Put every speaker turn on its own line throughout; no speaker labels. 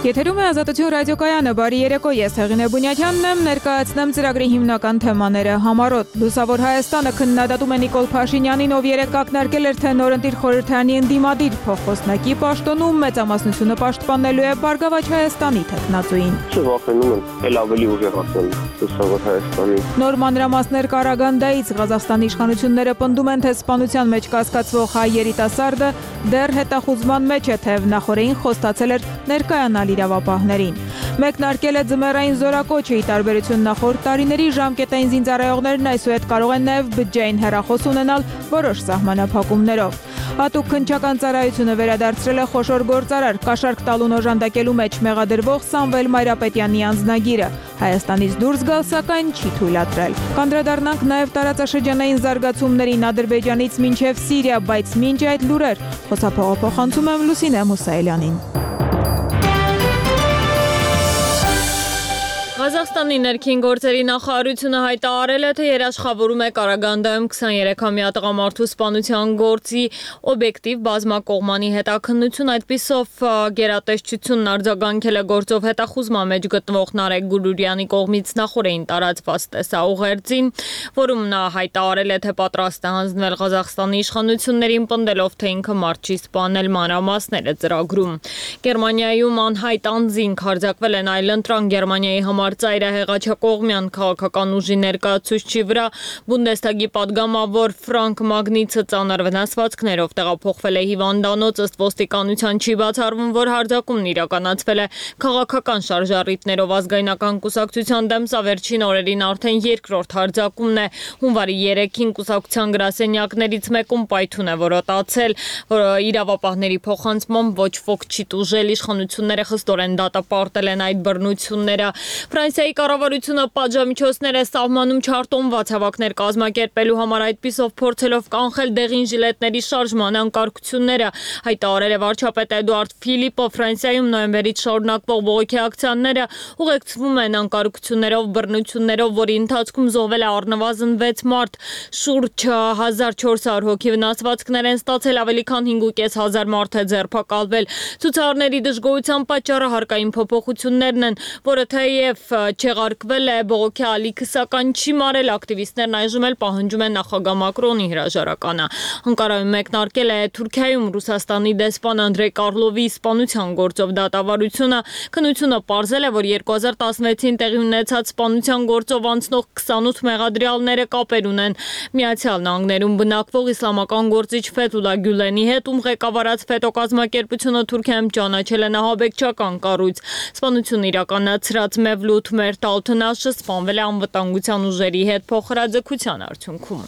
Եթերում է Ազատություն ռադիոկայանը, բարի երեկո, ես Հեղինե Բունյակյանն եմ, ներկայացնեմ ծրագրի հիմնական թեմաները։ Համառոտ, Լուսավոր Հայաստանը քննադատում է Նիկոլ Փաշինյանին, ով երեկ ակնարկել էր, թե նորընտիր խորհրդարանի ընդդիմադիր փոխխոսնակի պաշտոնում մեծամասնությունը պաշտպանելու է Բարգավաճ Հայաստանի թեկնածուին։
Վախենում են, էլ ավելի ուժեղացնել Լուսավոր Հայաստանի։
Նոր մանրամասներ Կարագանդայից Ղազախստանի իշխանությունները պնդում են, թե սպանության մեջ կասկածվող հայ երիտասարդը դեռ հետախուզման մեջ է, թեև նախորդին խոստացել էր ներկայանալ իրավապահներին։ Մեկնարկել է ձմեռային զորակոչը, ի տարբերություն նախորդ տարիների, ժամկետային զինծառայողներն այսուհետ կարող են նաև բջջային հեռախոս ունենալ որոշ սահմանափակումներով։ Հատուկ քննչական ծառայությունը վերադարձրել է խոշոր գործարար, կաշառք տալուն օժանդակելու մեջ մեղադրվող Սամվել Մայրապետյանի անձնագիրը։ Հայաստանից դուրս գալ, սակայն չի թույլատրել։ Կանդրադառնանք նաև տարածաշրջանային զարգացումներին Ադրբեջանից մինչև Սիրիա, բայց մինչ այդ լուրեր խոսափողափոխանցում եմ Լուսինե Մուսայելյանին։ Ղազախստանի ներքին գործերի նախարարությունը հայտարարել է, թե երաշխավորում է Կարագանդայում 23-ամյա տղամարդու սպանության գործի օբյեկտիվ բազմակողմանի հետաքննություն, այդպիսով գերատեսչությունն արձագանքել է գործով հետախուզման մեջ գտնվող Նարեկ Գուրուրյանի կողմից նախորդին տարածված տեսաուղերձին, որում նա հայտարարել է, թե պատրաստ է հանձնվել Ղազախստանի իշխանություններին, պնդելով, թե ինքը մարդ չի սպանել, մանրամասները ծրագրում։ Գերմանիայում անհայտ անձինք հարձակվել են այլընտրանք Գերմանիայի համար ծայրահեղաչակողմյան քաղաքական ուժի ներկայացուցչի վրա Բունդեսթագի պատգամավոր Ֆրանկ Մագնիցը ծանր վնասվածքներով տեղափոխվել է հիվանդանոց, ըստ ոստիկանության չի բացառվում, որ հարձակումն իրականացվել է քաղաքական շարժառիթներով ազգայնական կուսակցության դեմ, սա վերջին օրերին արդեն երկրորդ հարձակումն է։ Հունվարի 3-ին կուսակցության գրասենյակներից մեկում պայթյուն է որոտացել, որ իրավապահների փոխանցմամբ ոչ ոք չի տուժել, իշխանությունները խստորեն դատապարտել են այդ բռնությունները։ Ֆրանսիայի կառավարությունը պատժամիջոցներ է սահմանում չարտոնված հավաքներ կազմակերպելու համար, այդպիսով փորձելով կանխել դեղին ժիլետների շարժման անկարգությունները, հայտարարել է վարչապետ Էդուարդ Ֆիլիպը։ Ֆրանսիայում նոյեմբերից շարունակվող բողոքի ակցիաները ուղեկցվում են անկարգություններով, բռնություններով, որի ընթացքում զոհվել է առնվազն 6 մարդ, շուրջ 1400 հոգի վնասվածքներ են ստացել, ավելի քան 5500 մարդ է ձերբակալվել։ Ցուցարարների դժգոհության պատճառը հարկային փոփոխություններն են, որը թեև չեղարկվել է բողոքի ալիքը, սակայն չի մարել, ակտիվիստներն այժմ էլ պահանջում են նախագահ Մակրոնի հրաժարականը։ Անկարայում մեկնարկել է Թուրքիայում Ռուսաստանի դեսպան Անդրեյ Կարլովի սպանության գործով դատավարությունը։ Քննությունը պարզել է, որ 2016-ին տեղի ունեցած սպանության գործով անցնող 28 մեղադրյալները կապեր ունեն Միացյալ Նահանգներում բնակվող իսլամական գործիչ Ֆեթուլա Գյուլենի հետ, ում ղեկավարած Ֆետո կազմակերպությունը Թուրքիայում ճանաչել է նահաբեկչական կառույց։ Սպանությունը իրականացրած Մևլութ Մերտալթնաշը սպանվել է անվտանգության ուժերի հետ փոխհրաձգության արդյունքում։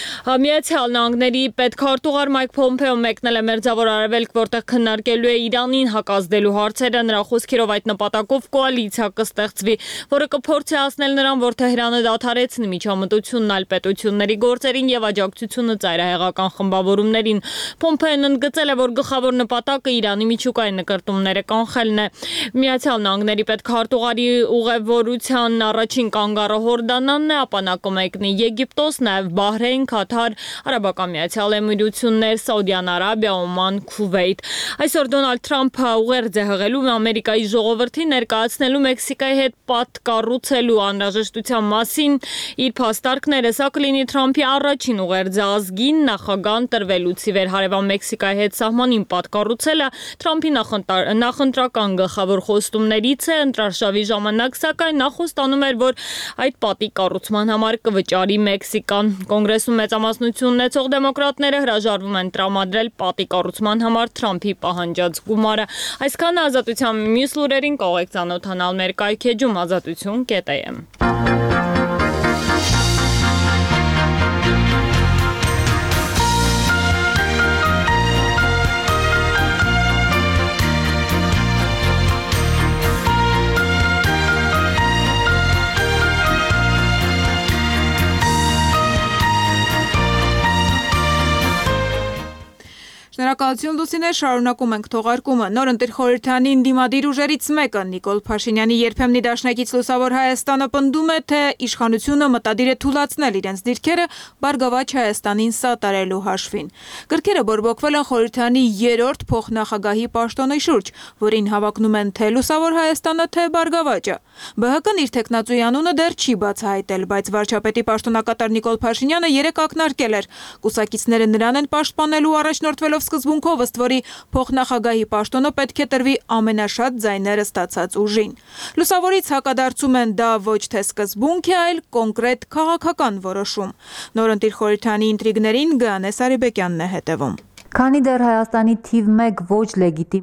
Միացյալ Նահանգների պետքարտուղար Մայք Փոմպեոն մեկնել է Մերձավոր Արևելք, որտեղ քննարկելու է Իրանին հակազդելու հարցերը։ Նրա խոսքերով այդ նպատակով կոալիցիա կստեղծվի, որը կփորձի հասնել նրան, որ Թեհրանը դադարեցնի միջամտությունն այլ պետությունների գործերին եւ աջակցությունը ծայրահեղական խմբավորումներին։ Փոմպեոն ընդգծել է, որ գլխավոր նպատակը Իրանի միջուկային նկրտումները կանխելն է։ Միացյալ Նահանգների պետքարտուղարի ուղևորության առաջին կանգառը Հորդանանն է, ապա նա կմեկնի Եգիպտոս, նաև Բահրեյն, Քաթար, Արաբական Միացյալ Էմիրություններ, Սաուդյան Արաբիա, Օման, Քուվեյթ։ Այսօր Դոնալդ Թրամփը ուղերձ է հղելու Ամերիկայի ժողովրդին, ներկայացնելու Մեքսիկայի հետ պատկառուցելու անհրաժեշտության մասին իր փաստարկները։ Սա կլինի Թրամփի առաջին ուղերձը ազգին, նախագահան տրվելուց ի վեր հարևան Մեքսիկայի հետ սահմանին պատկառուցելը Թրամփի նախընտրական գլխավոր խոստումներից է։ Ընտրարշավի ժամանակ, սակայն նա խոստանում էր, որ այդ պատի կառուցման համար կվճարի Մեքսիկան։ Կոնգրեսում մեծամասնություն ունեցող դեմոկրատները հրաժարվում են տրամադրել պատի կառուցման համար Թրամփի պահանջած գումարը։ Այսքանը Ազատության մյուս լուրերին կարող եք ծանոթանալ մեր կայքեջում azatutyon.am։ Շնորհակալ
Շնորհակալություն Լուսինե, շարունակում ենք թողարկումը։ Նոր ընտրխորհրդանի ընդդիմադիր ուժերից մեկը Նիկոլ Փաշինյանի երբեմնի դաշնակից Լուսավոր Հայաստանը պնդում է, թե իշխանությունը մտադիր է թուլացնել իրենց դիրքերը Բարգավաճ Հայաստանին սատարելու հաշվին։ Գրքերը բորբոքվել են խորհրդանի երրորդ փոխնախագահի պաշտոնի շուրջ, որին հավակնում են թե Լուսավոր Հայաստանը, թե Բարգավաճը։ ԲՀԿ-ն իր թեկնածուի անունը դեռ չի բացահայտել, բայց վարչապետի պաշտոնակատար Նիկոլ Փաշինյանը երեկ ակնարկել էր. կուսակիցները նրան են պաշտպանելու առաջնորդվելով սկզբունքով, ըստ որի փոխնախագահի պաշտոնը պետք է տրվի ամենաշատ ձայները ստացած ուժին։ Լուսավորից հակադարձում են դա ոչ թե սկզբունք է, այլ կոնկրետ քաղաքական որոշում։ Նոր ընտրխորհրդանի ինտրիգներին Գայանե Սարիբեկյանն է հետևում։
Քանի դեռ Հայաստանի թիվ 1 ոչ լեգիտիմ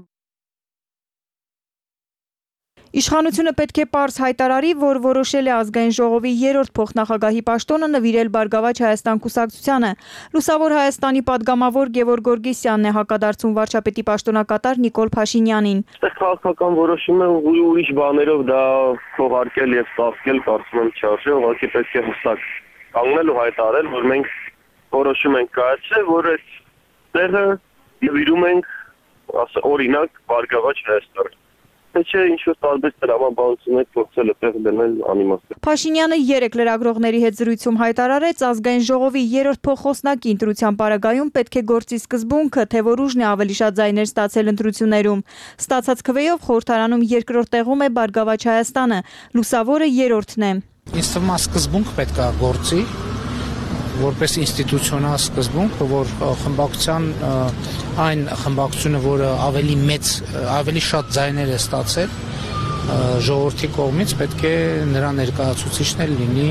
Իշխանությունը պետք է պարզ հայտարարի, որ որոշել է ազգային ժողովի երրորդ փոխնախագահի պաշտոնը նվիրել Բարգավաճ Հայաստան կուսակցությանը։ Լուսավոր Հայաստանի падգամավոր Գևորգ Գորգիսյանն է հակադարձում վարչապետի պաշտոնակատար Նիկոլ Փաշինյանին։
Այստեղ քաղաքական որոշում է ուրիշ բաներով դա փոխարկել եւ ստացել, կարծում եմ չարժե, ուղղակի պետք է հստակ կանգնել ու հայտարարել, որ մենք որոշում ենք կայացրել, որ այս տեղը նվիրում ենք օրինակ Բարգավաճ Հայաստանին։ Չէ, ինչ-որ տարբեր տրամաբանություններ փորձել է տեղ դնել անիմաստ։
Փաշինյանը երեք լրագրողների հետ զրույցում հայտարարեց, ազգային ժողովի երրորդ փոխոսնակի ընտրության պարագայում պետք է գործի սկզբունքը, թե որ ուժն է ավելի շատ ձայներ ստացել ընտրություններում։ Ստացած քվեով խորհրդարանում երկրորդ տեղում է Բարգավաճ Հայաստանը, Լուսավորը երրորդն է։
Ինձ թվում է սկզբունք պետք է գործի, որպես ինստիտուցիոնալ սկզբունք, որ խմբակցության այն խմբակցությունը, որը ավելի շատ ձայներ է ստացել ժողովրդի կողմից, պետք է նրա ներկայացուցիչն էլ լինի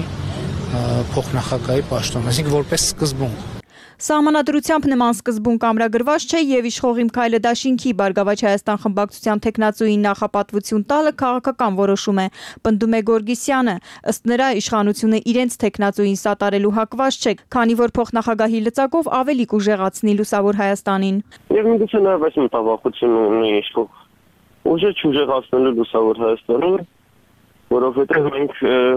փոխնախագահի պաշտոն, այսինքն որպես սկզբունք։
Սահմանադրությամբ նման սկզբունք ամրագրված չէ եւ իշխող Իմ քայլը դաշինքի Բարգավաճ Հայաստան խմբակցության թեկնածուին նախապատվություն տալը քաղաքական որոշում է, պնդում է Գորգիսյանը։ Ըստ նրա իշխանությունը իրենց թեկնածուին սատարելու հակված չէ, քանի որ փոխնախագահի լծակով ավելի կուժեղացնի Լուսավոր Հայաստանին։
Եվ միգուցե նաեւ այս մտավախություն ունի իշխող ուժը չուժեղացնելու Լուսավոր Հայաստանը, որովհետեւ մենք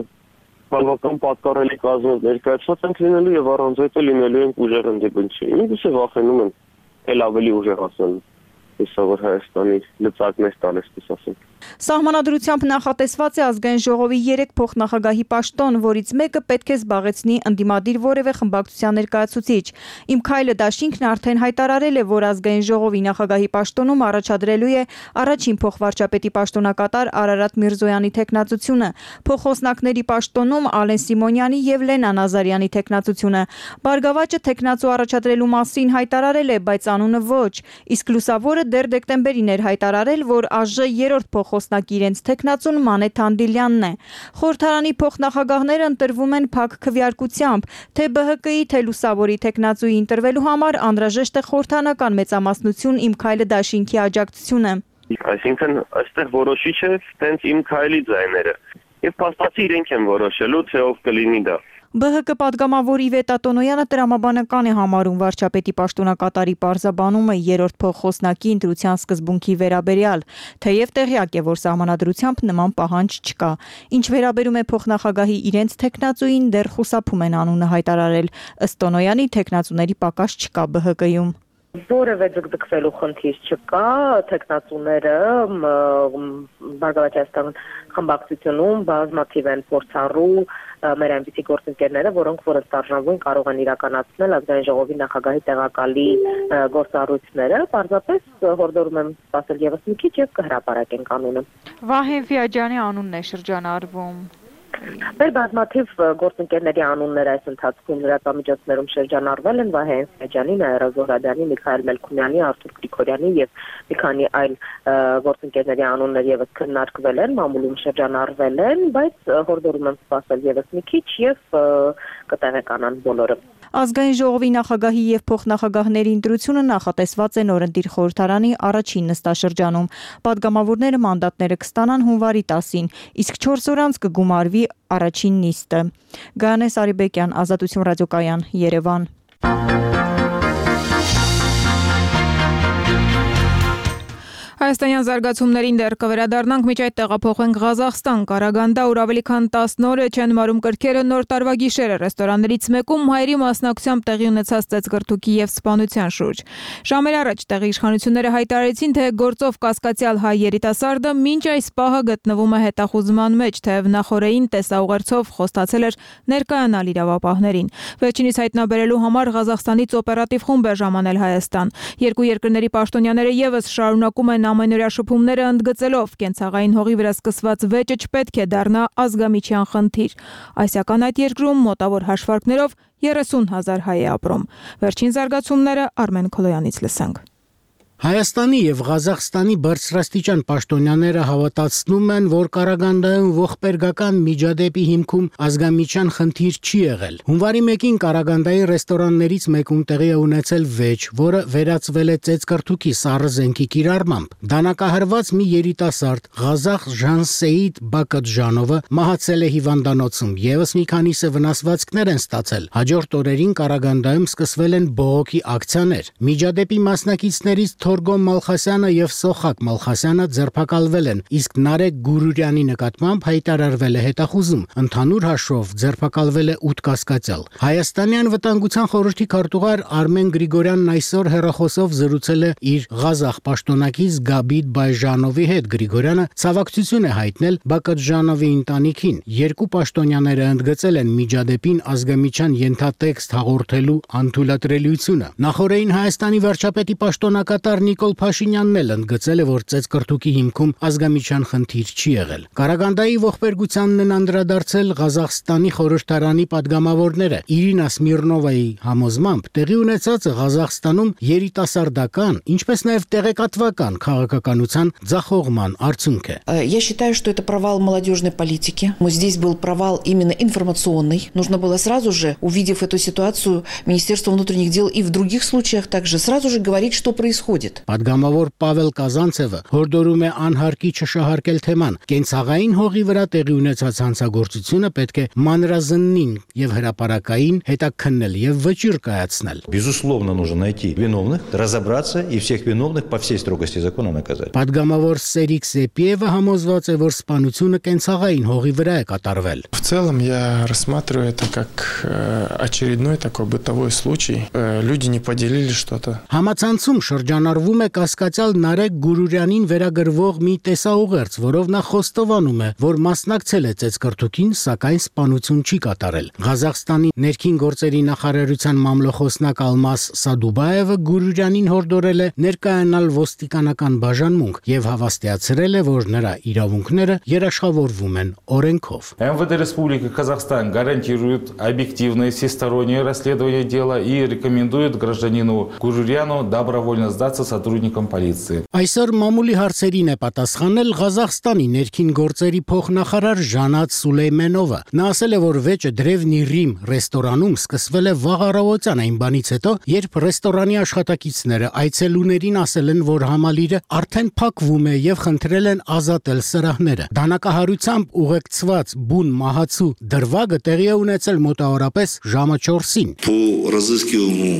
բավական պատկառելի կազմով ներկայացված ենք լինելու եւ առանց այդ լինելու ենք ուժեղ ընդդիմություն։ Միգուցե վախենում են էլ ավելի ուժեղացնել Լուսավոր Հայաստանի լծակներ տալիս, ասենք։
Սահմանադրությամբ նախատեսված է ազգային ժողովի 3 փոխնախագահի պաշտոն, որից մեկը պետք է զբաղեցնի ընդդիմադիր որևէ խմբակցության ներկայացուցիչ։ Իմ քայլը դաշինքն արդեն հայտարարել է, որ ազգային ժողովի նախագահի պաշտոնում առաջադրելու է առաջին փոխվարչապետի պաշտոնակատար Արարատ Միրզոյանի թեկնածությունը, փոխոսնակների պաշտոնում Ալեն Սիմոնյանի եւ Լենա Նազարյանի թեկնածությունը։ Բարգավաճը թեկնածու առաջադրելու մասին հայտարարել է, բայց անունը ոչ, իսկ Լուսավորը դեռ դեկտեմբերին էր հայտարարել, որ ԱԺ երրորդ փոխոսնակի իրենց թեկնածուն Մանե Թանդիլյանն է։ Խորհրդարանի փոխնախագահները ընտրվում են փակ քվեարկությամբ, թե ԲՀԿ-ի, թե Լուսավորի թեկնածուի ընտրվելու համար անհրաժեշտ է խորհրդանական մեծամասնություն Իմ քայլը դաշինքի աջակցությունը։
Այսինքն այստեղ որոշիչ է տենց Իմ քայլի ձայները։ Եվ փաստացի իրենք են որոշելու, թե ով կլինի դա։
ԲՀԿ падգամավոր Իվետա Տոնոյանը տրամաբանական է համարում վարչապետի պաշտոնակատարի պարզաբանումը երրորդ փոխոսնակի ընտրության սկզբունքի վերաբերյալ, թեև տեղյակ է, որ սահմանադրությամբ նման պահանջ չկա։ Ինչ վերաբերում է փոխնախագահի իրենց թեկնածուին, դեռ խուսափում են անունը հայտարարել։ Ըստ Տոնոյանի թեկնածուների պակաս չկա ԲՀԿ-ում։
Որևէ ձգձգվելու խնդիր չկա, թեկնածուները Բարգավաճ Հայաստան խմբակցությունում բազմաթիվ են փորձառու մեր այնպիսի գործընկերները, որոնք որոնց արժանվում կարող են իրականացնել ազգային ժողովի նախագահի տեղակալի գործառույթները, պարզապես հորդորում եմ ասել եւս մի քիչ եւ կհրապարակենք անունը։
Վահեն Ֆիաջյանի անունն է շրջանառվում։
Մեր բազմաթիվ գործընկերների անունները այս ընթացքում լրատվամիջոցներում շրջանառվել են Վահե Ֆիաջյանի, Նաիրա Զոհրաբյանի, Միքայել Մելքումյանի, Արթուր Գրիգորյանի եւ մի քանի այլ գործընկերների անուններ եւս քննարկվել են, մամուլում շրջանառվել են, բայց հորդորում եմ սպասել եւս մի քիչ եւ կտեղեկանան բոլորը։
Ազգային ժողովի նախագահի եւ փոխնախագահների ընտրությունը նախատեսված է նորընտիր խորհրդարանի առաջին նստաշրջանում։ Պատգամավորները մանդատները կստանան հունվարի 10-ին, իսկ 4 օր անց կգումարվի առաջին նիստը։ Գայանե Սարիբեկյան, Ազատություն ռադիոկայան, Երևան։
Հայաստանյան զարգացումներին դեռ կվերադառնանք, միջ այդ տեղափոխենք Ղազախստան, Կարագանդա, ուր ավելի քան 10 օր է չեն մարում կրքերը նոր տարվա գիշերը ռեստորաններից մեկում հայերի մասնակցությամբ տեղի ունեցած ծեծկրտուքի եւ սպանության շուրջ։ Ժամեր առաջ տեղի իշխանությունները հայտարարեցին, թե գործով կասկածյալ հայ երիտասարդը մինչ այս պահը գտնվում է հետախուզման մեջ, թեև նախորդային տեսաուղերձով խոստացել էր ներկայանալ իրավապահներին։ Վերջինիս հայտնաբերելու համար Ղազախստանից օպերատիվ խումբ է ժամանել Հայաստան։ Երկու երկրների պաշտոնյաները եւս շարունակում են ամենօրյա շփումները ընդգծելով կենցաղային հողի վրա սկսված վեճը չպետք է դառնա ազգամիջյան խնդիր։ Այսական այդ երկրում մոտավոր հաշվարկներով 30,000 հայ է ապրում։ Վերջին զարգացումները Արմեն Քոլոյանից լսենք։
Հայաստանի եւ Ղազախստանի բարձրաստիճան պաշտոնյաները հավատացնում են, որ Կարագանդայում ողբերգական միջադեպի հիմքում ազգամիջյան խնդիր չի եղել։ Հունվարի 1-ին Կարագանդայի ռեստորաններից մեկում տեղի է ունեցել վեճ, որը վերածվել է ծեծկրտուքի սառը զենքի կիրառմամբ։ Դանակահարված մի երիտասարդ Ղազախ Ժանսեիդ Բակատժանովը մահացել է հիվանդանոցում, եւս մի քանիսը վնասվածքներ են ստացել։ Հաջորդ օրերին Կարագանդայում սկսվել են բողոքի ակցիաներ։ Միջադեպի մասնակիցներից Թորգոմ Մալխասյանը եւ Սոխակ Մալխասյանը ձերբակալվել են, իսկ Նարեկ Գուրուրյանի նկատմամբ հայտարարվել է հետախուզում։ Ընդհանուր հաշվով ձերբակալվել է 8 կասկածյալ։ Հայաստանյան վտանգության խորհրդի քարտուղար Արմեն Գրիգորյանն այսօր հեռախոսով զրուցել է իր Ղազախ պաշտոնակից Գաբիդ Բայժանովի հետ։ Գրիգորյանը ցավակցություն է հայտնել Բակատժանովի ընտանիքին։ Երկու պաշտոնյաները ընդգծել են միջադեպին ազգամիջյան ենթատեքստ հաղորդելու անթույլատրելիությունը։ Նախորդային Հայաստանի վարչապետի պաշտոնակատար Նիկոլ Փաշինյանն էլ ընդգծել է, որ ծեծկրտուքի հիմքում ազգամիջյան խնդիր չի եղել։ Կարագանդայի ողբերգությանն են անդրադարձել Ղազախստանի խորհրդարանի падգամավորները։ Իրինա Սմիրնովայի համոզմամբ տեղի ունեցածը Ղազախստանում երիտասարդական, ինչպես նաև տեղեկատվական քաղաքականության ձախողման արդյունք է։
Я считаю, что это провал молодежной политики. Здесь был провал именно информационный. Нужно было сразу же, увидев эту ситуацию, Министерство внутренних дел и в других случаях также сразу же говорить, что происходит.
Падգամավոր Պավել Կազանցևը հորդորում է անհարկի չշահարկել թեման։ Կենցաղային հողի վրա տեղի ունեցած հանցագործությունը պետք է մանրազնին եւ հրապարակային հետաքննել եւ վճիռ կայացնել։
Безусловно, нужно найти виновных, разобраться и всех виновных по всей строгости закона наказать.
Падգամավոր Սերիկ Սեպիևը համոզված է, որ սպանությունը կենցաղային հողի վրա է կատարվել։
В целом я рассматриваю это как очередной такой бытовой случай. Люди не поделили что-то.
Համացանցում շրջանառվում է կասկածյալ Նարեկ Գուրուրյանին վերագրվող մի տեսաուղերձ, որով նա խոստովանում է, որ մասնակցել է ծեծկրտուքին, սակայն սպանություն չի կատարել։ Ղազախստանի ներքին գործերի նախարարության մամլոխոսնակ Ալմաս Սադուբաևը Գուրուրյանին հորդորել է ներկայանալ ոստիկանական բաժանմունք եւ հավաստիացրել է, որ նրա իրավունքները երաշխավորվում են օրենքով։
МВД Республики Казахстан гарантирует объективное всестороннее расследование дела и рекомендует гражданину Гуруряну добровольно сдаться сотрудникам полиции.
Այսօր մամուլի հարցերին է պատասխանել Ղազախստանի ներքին գործերի փոխնախարար Ժանատ Սուլեյմենովը։ Նա ասել է, որ վեճը Դրևնի Ռիմ ռեստորանում սկսվել է վաղ առավոտյան, այն բանից հետո, երբ ռեստորանի աշխատակիցները այցելուներին ասել են, որ համալիրը արդեն փակվում է եւ խնդրել են ազատել սրահները։ Դանակահարությամբ ուղեկցված բուն մահացու դրվագը տեղի է ունեցել մոտավորապես ժամը 4-ին։
По разыскиваемому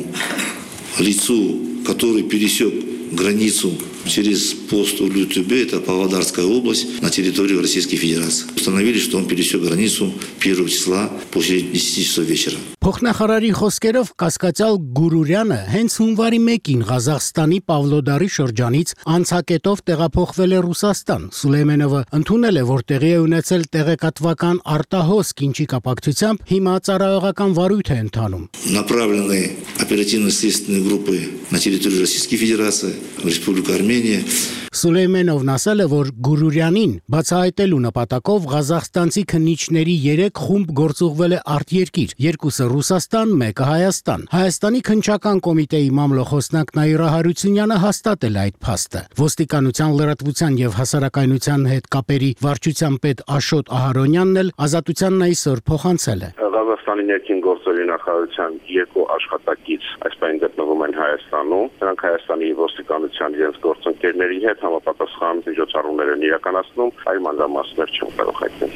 лицу, который пересек границу через пост Улю-Тюбе, это Павлодарская область, на территорию Российской Федерации. Установили, что он пересек границу 1 числа после 10 часов вечера.
Փոխնախարարի խոսքերով կասկածյալ Գուրուրյանը հենց հունվարի 1-ին Ղազախստանի Պավլոդարի շրջանից անցակետով տեղափոխվել է Ռուսաստան։ Սուլեյմենովը ընդունել է, որ տեղի է ունեցել տեղեկատվական արտահոսք, ինչի կապակցությամբ հիմա ծառայողական վարույթ է ընթանում։
Направлены оперативно-следственные группы на территорию Российской Федерации, в Республику Армения.
Սուլեյմենովն ասել է, որ Գուրուրյանին բացահայտելու նպատակով ղազախստանցի քննիչների 3 խումբ գործուղվել է արտերկիր, 2-ը Ռուսաստան, 1-ը Հայաստան։ Հայաստանի քննչական կոմիտեի մամլոխոսնակ Նաիրա Հարությունյանը հաստատել է այդ փաստը։ Ոստիկանության լրատվության եւ հասարակայնության հետ կապերի վարչության պետ Աշոտ Ահարոնյանն էլ ազատությանն այսօր փոխանցել է։
Ղազախստանի ներքին գործերի նախարարության 2 աշխատակից այս պայն գտնվում են Հայաստանում։ Նրանք Հայաստանի ոստիկանության իրենց գործընկերների հետ համապատասխան միջոցառումներ են իրականացնում, այլ մանրամասներ չեմ կարող հայտնել։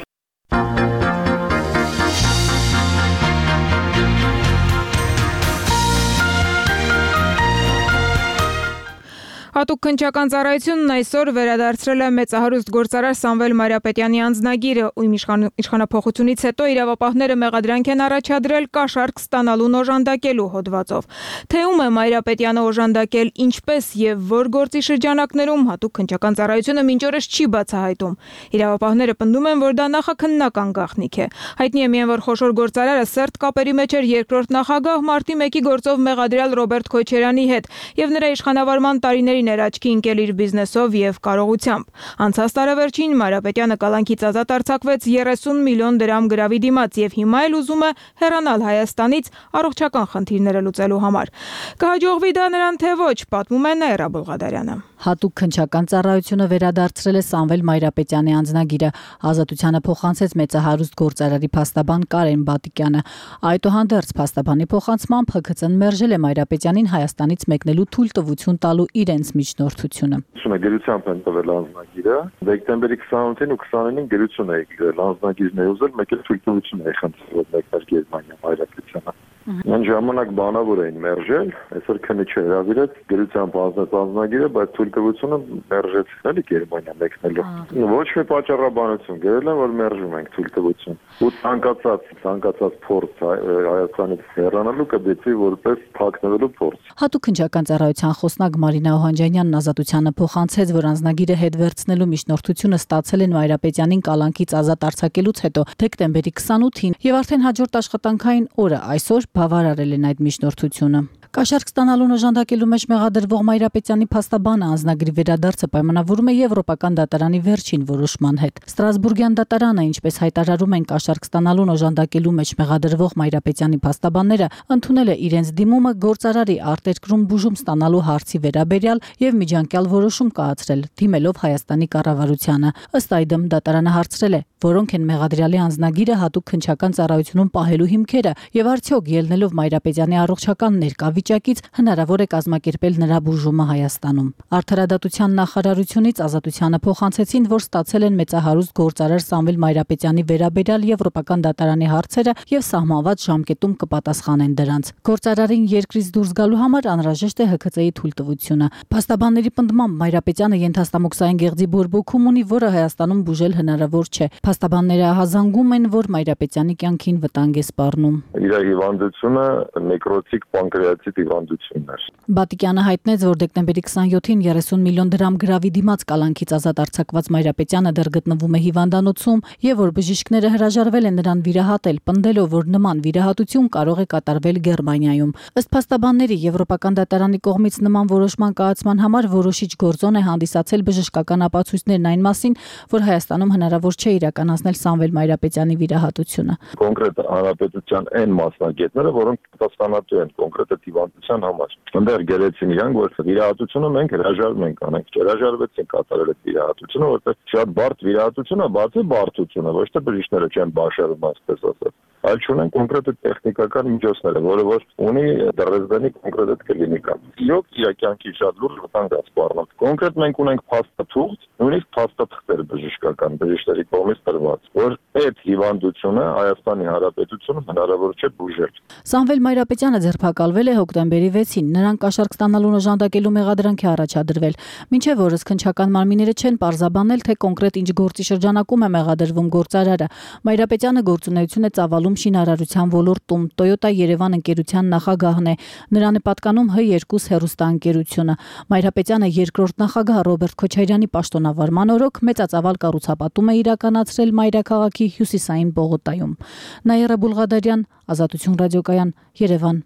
Հատուկ քննչական ծառայությունն այսօր վերադարձրել է մեծահարուստ գործարար Սամվել Մարիապետյանի անձնագիրը, ում իշխանափոխությունից հետո իրավապահները մեղադրանք են առաջադրել կաշառք ստանալուն օժանդակելու հոդվածով։ Թե ում է Մարիապետյանը օժանդակել, ինչպես եւ որ գործի շրջանակներում հատուկ քննչական ծառայությունը մինչ օրս չի բացահայտում։ Իրավապահները պնդում են, որ դա նախաքննական գաղտնիք է։ Հայտնի է միայն, որ խոշոր գործարարը սերտ կապերի մեջ էր երկրորդ նախագահ մարտի 1-ի գործով մեղադրյալ Ռոբերտ Քոչարյանի հետ եւ նրա իշխանավարման տարիներին էր աչքի ընկել իր բիզնեսով եւ կարողությամբ։ Անցած տարեվերջին Մարիապետյանը կալանքից ազատ արձակվեց 30 միլիոն դրամ գրավի դիմաց եւ հիմա էլ ուզում է հեռանալ Հայաստանից առողջական խնդիրները լուծելու համար։ Կհաջողվի դա նրան թե ոչ, պատմում է Նաիրա Բուլղադարյանը։
Հատուկ քննչական ծառայությունը վերադարձրել է Սամվել Մարիապետյանի անձնագիրը, ազատությանը փոխանցեց մեծահարուստ գործարարի փաստաբան Կարեն Բատիկյանը։ Այդուհանդերձ փաստաբանի փոխանցմամբ ՀՔՑ-ն մերժել է Մարիապետյանին Հայաստանից մեկնելու թույլտվություն տալու իրենց միջնորդությունը։
Գերությամբ են տվել անձնագիրը, դեկտեմբերի 28-ին ու 29-ին գերություն է եկել, անձնագիրն է ուզել, մեկ էլ թույլտվություն է խնդրել, որ մեկներ Գերմանիա Մարիապետյանը։ Այն ժամանակ բանավոր էին մերժել, այսօր քննիչը հրավիրեց գերությամբ անձնագիրը, բայց թույլտվությունը մերժեցին էլի Գերմանիա մեկնելու։ Ոչ մի պատճառաբանություն գրել են, որ մերժում ենք թույլտվություն։ Ու ցանկացած փորձ Հայաստանից հեռանալու կդեպի որպես փակնվելու փորձ։
Հատուկ քննչական ծառայության խոսնակ Մարինա Օհանջանյանն ազատությանը փոխանցեց, որ անձնագիրը հետ վերցնելու միջնորդությունը ստացել են Մարիապետյանին կալանքից ազատ արձակելուց հետո դեկտեմբերի 28-ին եւ արդեն հաջորդ աշխատանքային օրը այսօր բավարարել են այդ միջնորդությունը։ Կաշառք ստանալուն օժանդակելու մեջ մեղադրվող Մարիապետյանի փաստաբանը անձնագրի վերադարձը պայմանավորում է Եվրոպական դատարանի վերջին որոշման հետ։ Ստրասբուրգյան դատարանը, ինչպես հայտարարում են կաշառք ստանալուն օժանդակելու մեջ մեղադրվող Մարիապետյանի փաստաբանները, ընդունել է իրենց դիմումը գործարարի արտերկրում բուժում ստանալու հարցի վերաբերյալ եւ միջանկյալ որոշում կայացրել, դիմելով Հայաստանի կառավարությանը։ Ըստ այդմ դատարանը հարցրել է, որոնք են մեղադրյալի անձնագիրը հատուկ քննչական ծառայությունում պահելու հիմքերը եւ արդյոք ելնելով Մարիապետյանի առողջական ներկայվիճակից հնարավոր է կազմակերպել նրա բուժումը Հայաստանում։ Արդարադատության նախարարությունից ազատությանը փոխանցեցին, որ ստացել են մեծահարուստ գործարար Սամվել Մարիապետյանի վերաբերյալ Եվրոպական դատարանի հարցերը եւ սահմանված ժամկետում կպատասխանեն դրանց։ Գործարարին երկրից դուրս գալու համար անհրաժեշտ է ՀՔՑ-ի թույլտվությունը։ Փաստաբանների պնդմամբ Մարիապետյանը ենթաստամոքսային գեղձի բորբոքում ունի, որը Հայաստանում բուժել հնարավոր չէ։ Փաստաբանները ահազանգում են, որ Մարիապետյանի կյանքին վտանգ է սպառնում։
Իր հիվանդությունը նեկրոտիկ պանկրեատիտ հիվանդությունն էր։
Բատիկյանը հայտնեց, որ դեկտեմբերի 27-ին 30 միլիոն դրամ գրավի դիմաց կալանքից ազատ արձակված Մարիապետյանը դեռ գտնվում է հիվանդանոցում եւ որ բժիշկները հրաժարվել են նրան վիրահատել, պնդելով, որ նման վիրահատություն կարող է կատարվել Գերմանիայում։ Ըստ փաստաբանների, Եվրոպական դատարանի կողմից նման որոշման կայացման համար որոշիչ գործոն է հանդիսացել բժշկական ապացույցներն այն մասին, որ Հայաստանում հնարավոր չէ իրականացնել Սամվել Մարիապետյանի վիրահատությունը։
Կոնկրետ հանրապետության այն մասնագետները, որոնք պատասխանատու են կոնկրետ հիվանդության համար, այնտեղ գերեցին իրանք, որ վիրահատությունը մենք հրաժարվում ենք անենք, հրաժարվեցին կատարել այդ վիրահատությունը, որտեղ շատ բարդ վիրահատություն է, բացի բարդությունը, ոչ թե բժիշկները չեն բաշխում, այսպես ասած, այլ չունեն կոնկրետ տեխնիկական միջոցները, որը որ ունի Դրեզդենի կոնկրետ կլինիկա։ Իհոք իր կյանքի շատ լուրջ վտանգ է սպառնում։ Կոնկրետ մենք ունենք փաստաթուղթ, նույնիսկ փաստաթղթեր բժշկական բժիշկների կողմից տրված, որ այդ հիվանդությունը Հայաստանի Հանրապետությունում հնարավոր չէ բուժել։
Սամվել Մարիապետյանը ձերբակալվել է հոկտեմբերի 6-ին, նրան կաշառք ստանալուն օժանդակելու մեղադրանք է առաջադրվել։ Մինչև օրս քննչական մարմինները չեն պարզաբանել, թե կոնկրետ ինչ գործի շրջանակում է մեղադրվում գործարարը։ Մարիապետյանը գործունեություն է ծավալում շինարարության ոլորտում, Toyota Երևան ընկերության նախագահն է։ Նրան է պատկանում H2 հեռուստաընկերությունը։ Մարիապետյանը երկրորդ նախագահ Ռոբերտ Քոչարյանի պաշտոնավարման օրոք մեծածավալ կառուցապատում է իրականացրել Մայրաքաղաքի հյուսիսային պողոտայում։ Նաիրա Բուլղադարյան, Ազատություն ռադիոկայան, Երևան։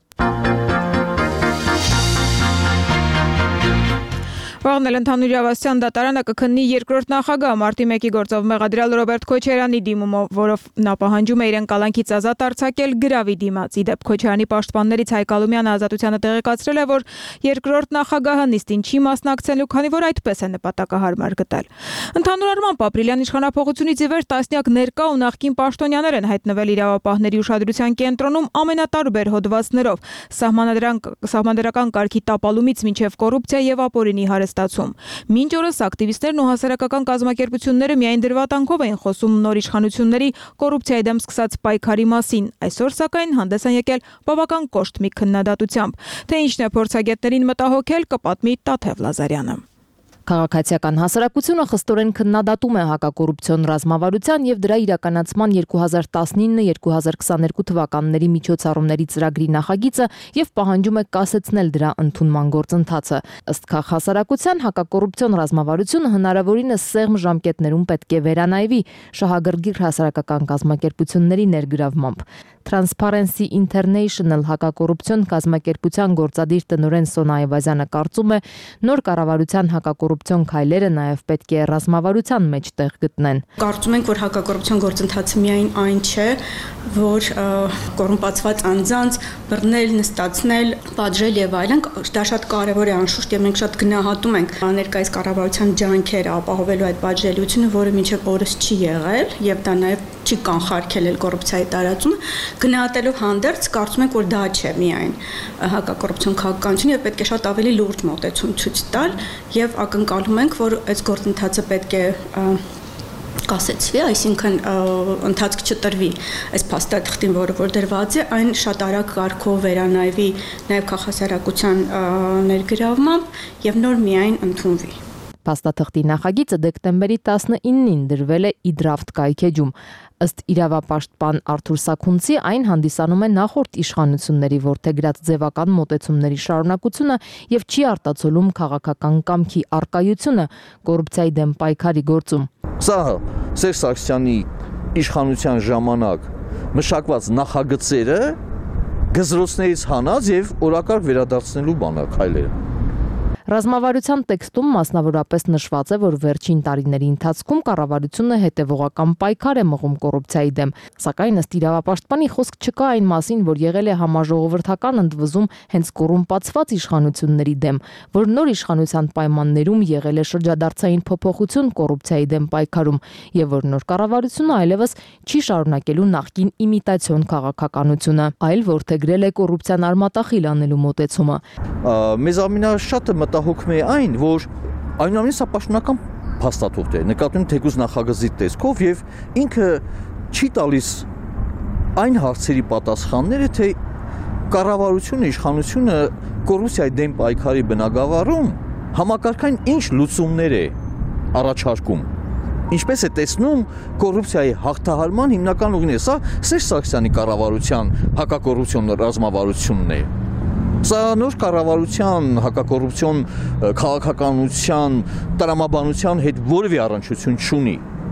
Վաղն էլ ընդհանուր իրավասության դատարանը կքննի երկրորդ նախագահ մարտի 1-ի գործով մեղադրյալ Ռոբերտ Քոչարյանի դիմումով, որով նա պահանջում է իրեն կալանքից ազատ արձակել գրավի դիմաց։ Ի դեպ Քոչարյանի պաշտպաններից Հայկ Ալումյանը ազատությանը տեղեկացրել է, որ երկրորդ նախագահը նիստին չի մասնակցելու, քանի որ այդպես է նպատակահարմար գտել։ Ընդհանուր առմամբ ապրիլյան իշխանափոխությունից ի վեր տասնյակ ներկա ու նախկին պաշտոնյաներ են հայտնվել իրավապահների ուշադրության կենտրոնում ամենատարբեր հոդվածներով՝ սահմանադրական կարգի տապալումից մինչև կոռուպցիա եւ ապօրինի հարստացում։ Մինչ օրս ակտիվիստներն ու հասարակական կազմակերպությունները միայն դրվատանքով էին խոսում նոր իշխանությունների կոռուպցիայի դեմ սկսած պայքարի մասին։ Այսօր սակայն հանդես են եկել բավական կոշտ մի քննադատությամբ։ Թե ինչն է փորձագետներին մտահոգել, կպատմի Տաթև Լազարյանը։
Քաղաքացիական հասարակությունը խստորեն քննադատում է հակակոռուպցիոն ռազմավարության եւ դրա իրականացման 2019-2022 թվականների միջոցառումների ծրագրի նախագիծը եւ պահանջում է կասեցնել դրա ընդունման գործընթացը։ Ըստ քաղաքասարակության հակակոռուպցիոն ռազմավարությունը հնարավորինս սեղմ ժամկետներում պետք է վերանայվի շահագրգիռ հասարակական կազմակերպությունների ներգրավմամբ։ Transparency International հակակոռուպցիոն կազմակերպության գործադիր տնօրեն Սոնա Այվազյանը կարծում է, նոր կառավարության հակակոռուպցիոն քայլերը նաև պետք է ռազմավարության մեջ տեղ գտնեն։
Կարծում ենք, որ հակակոռուպցիոն գործընթացը միայն այն չէ, որ կոռումպացված անձանց բռնել, նստացնել, պատժել եւ այլն, դա շատ կարեւոր է անշուշտ եւ մենք շատ գնահատում ենք ներկայիս կառավարության ջանքերը ապահովելու այդ պատժելիությունը, որը մինչեւ օրս չի եղել եւ դա նաեւ չի կանխարգելել կոռուպցիայի տարածումը, գնահատելով հանդերձ կարծում ենք, որ դա չէ միայն հակակոռուպցիոն քաղաքականություն եւ պետք է շատ ավելի լուրջ մոտեցում ցույց տալ եւ ակնկալում ենք, որ այս գործընթացը պետք է կասեցվի, այսինքն ընթացք չտրվի այս փաստաթղթին, որը որ դրված է, այն շատ արագ կարգով վերանայվի նաեւ քաղաքասարակության ներգրավմամբ եւ նոր միայն ընդունվի։
Փաստաթղթի նախագիծը դեկտեմբերի 19-ին դրվել է e-draft կայքեջում։ Ըստ իրավապաշտպան Արթուր Սաքունցի, այն հանդիսանում է նախորդ իշխանությունների որդեգրած ձևական մոտեցումների շարունակությունը եւ չի արտացոլում քաղաքական կամքի արկայությունը կոռուպցիայի դեմ պայքարի գործում։
Սա Սերժ Սարգսյանի իշխանության ժամանակ մշակված նախագծերը գզրոցներից հանած եւ օրակարգ վերադարձնելու բանակայլերը։
Ռազմավարության տեքստում մասնավորապես նշված է, որ վերջին տարիների ընթացքում կառավարությունը հետևողական պայքար է մղում կոռուպցիայի դեմ, սակայն ըստ իրավապաշտպանի խոսք չկա այն մասին, որ եղել է համաժողովրդական ընդվզում հենց կոռումպացված իշխանությունների դեմ, որ նոր իշխանության պայմաններում եղել է շրջադարձային փոփոխություն կոռուպցիայի դեմ պայքարում եւ որ նոր կառավարությունը այլևս չի շարունակելու նախկին իմիտացիոն քաղաքականությունը, այլ որդեգրել է կոռուպցիան արմատախիլ անելու մոտեցումը։
Մեզ ամենաշատը մտահոգում է այն, որ այնուամենայնիվ սա պաշտոնական փաստաթուղթ է, նկատում թեկուզ նախագծի տեսքով եւ ինքը չի տալիս այն հարցերի պատասխանները, թե կառավարությունը, իշխանությունը կոռուպցիայի դեմ պայքարի բնագավառում համակարգային ինչ լուծումներ է առաջարկում։ Ինչպես է տեսնում կոռուպցիայի հաղթահարման հիմնական ուղին է, սա Սերժ Սարգսյանի կառավարության հակակոռուպցիոն ռազմավարությունն է։ Սա նոր կառավարության հակակոռուպցիոն քաղաքականության տրամաբանության հետ որևէ առնչություն չունի։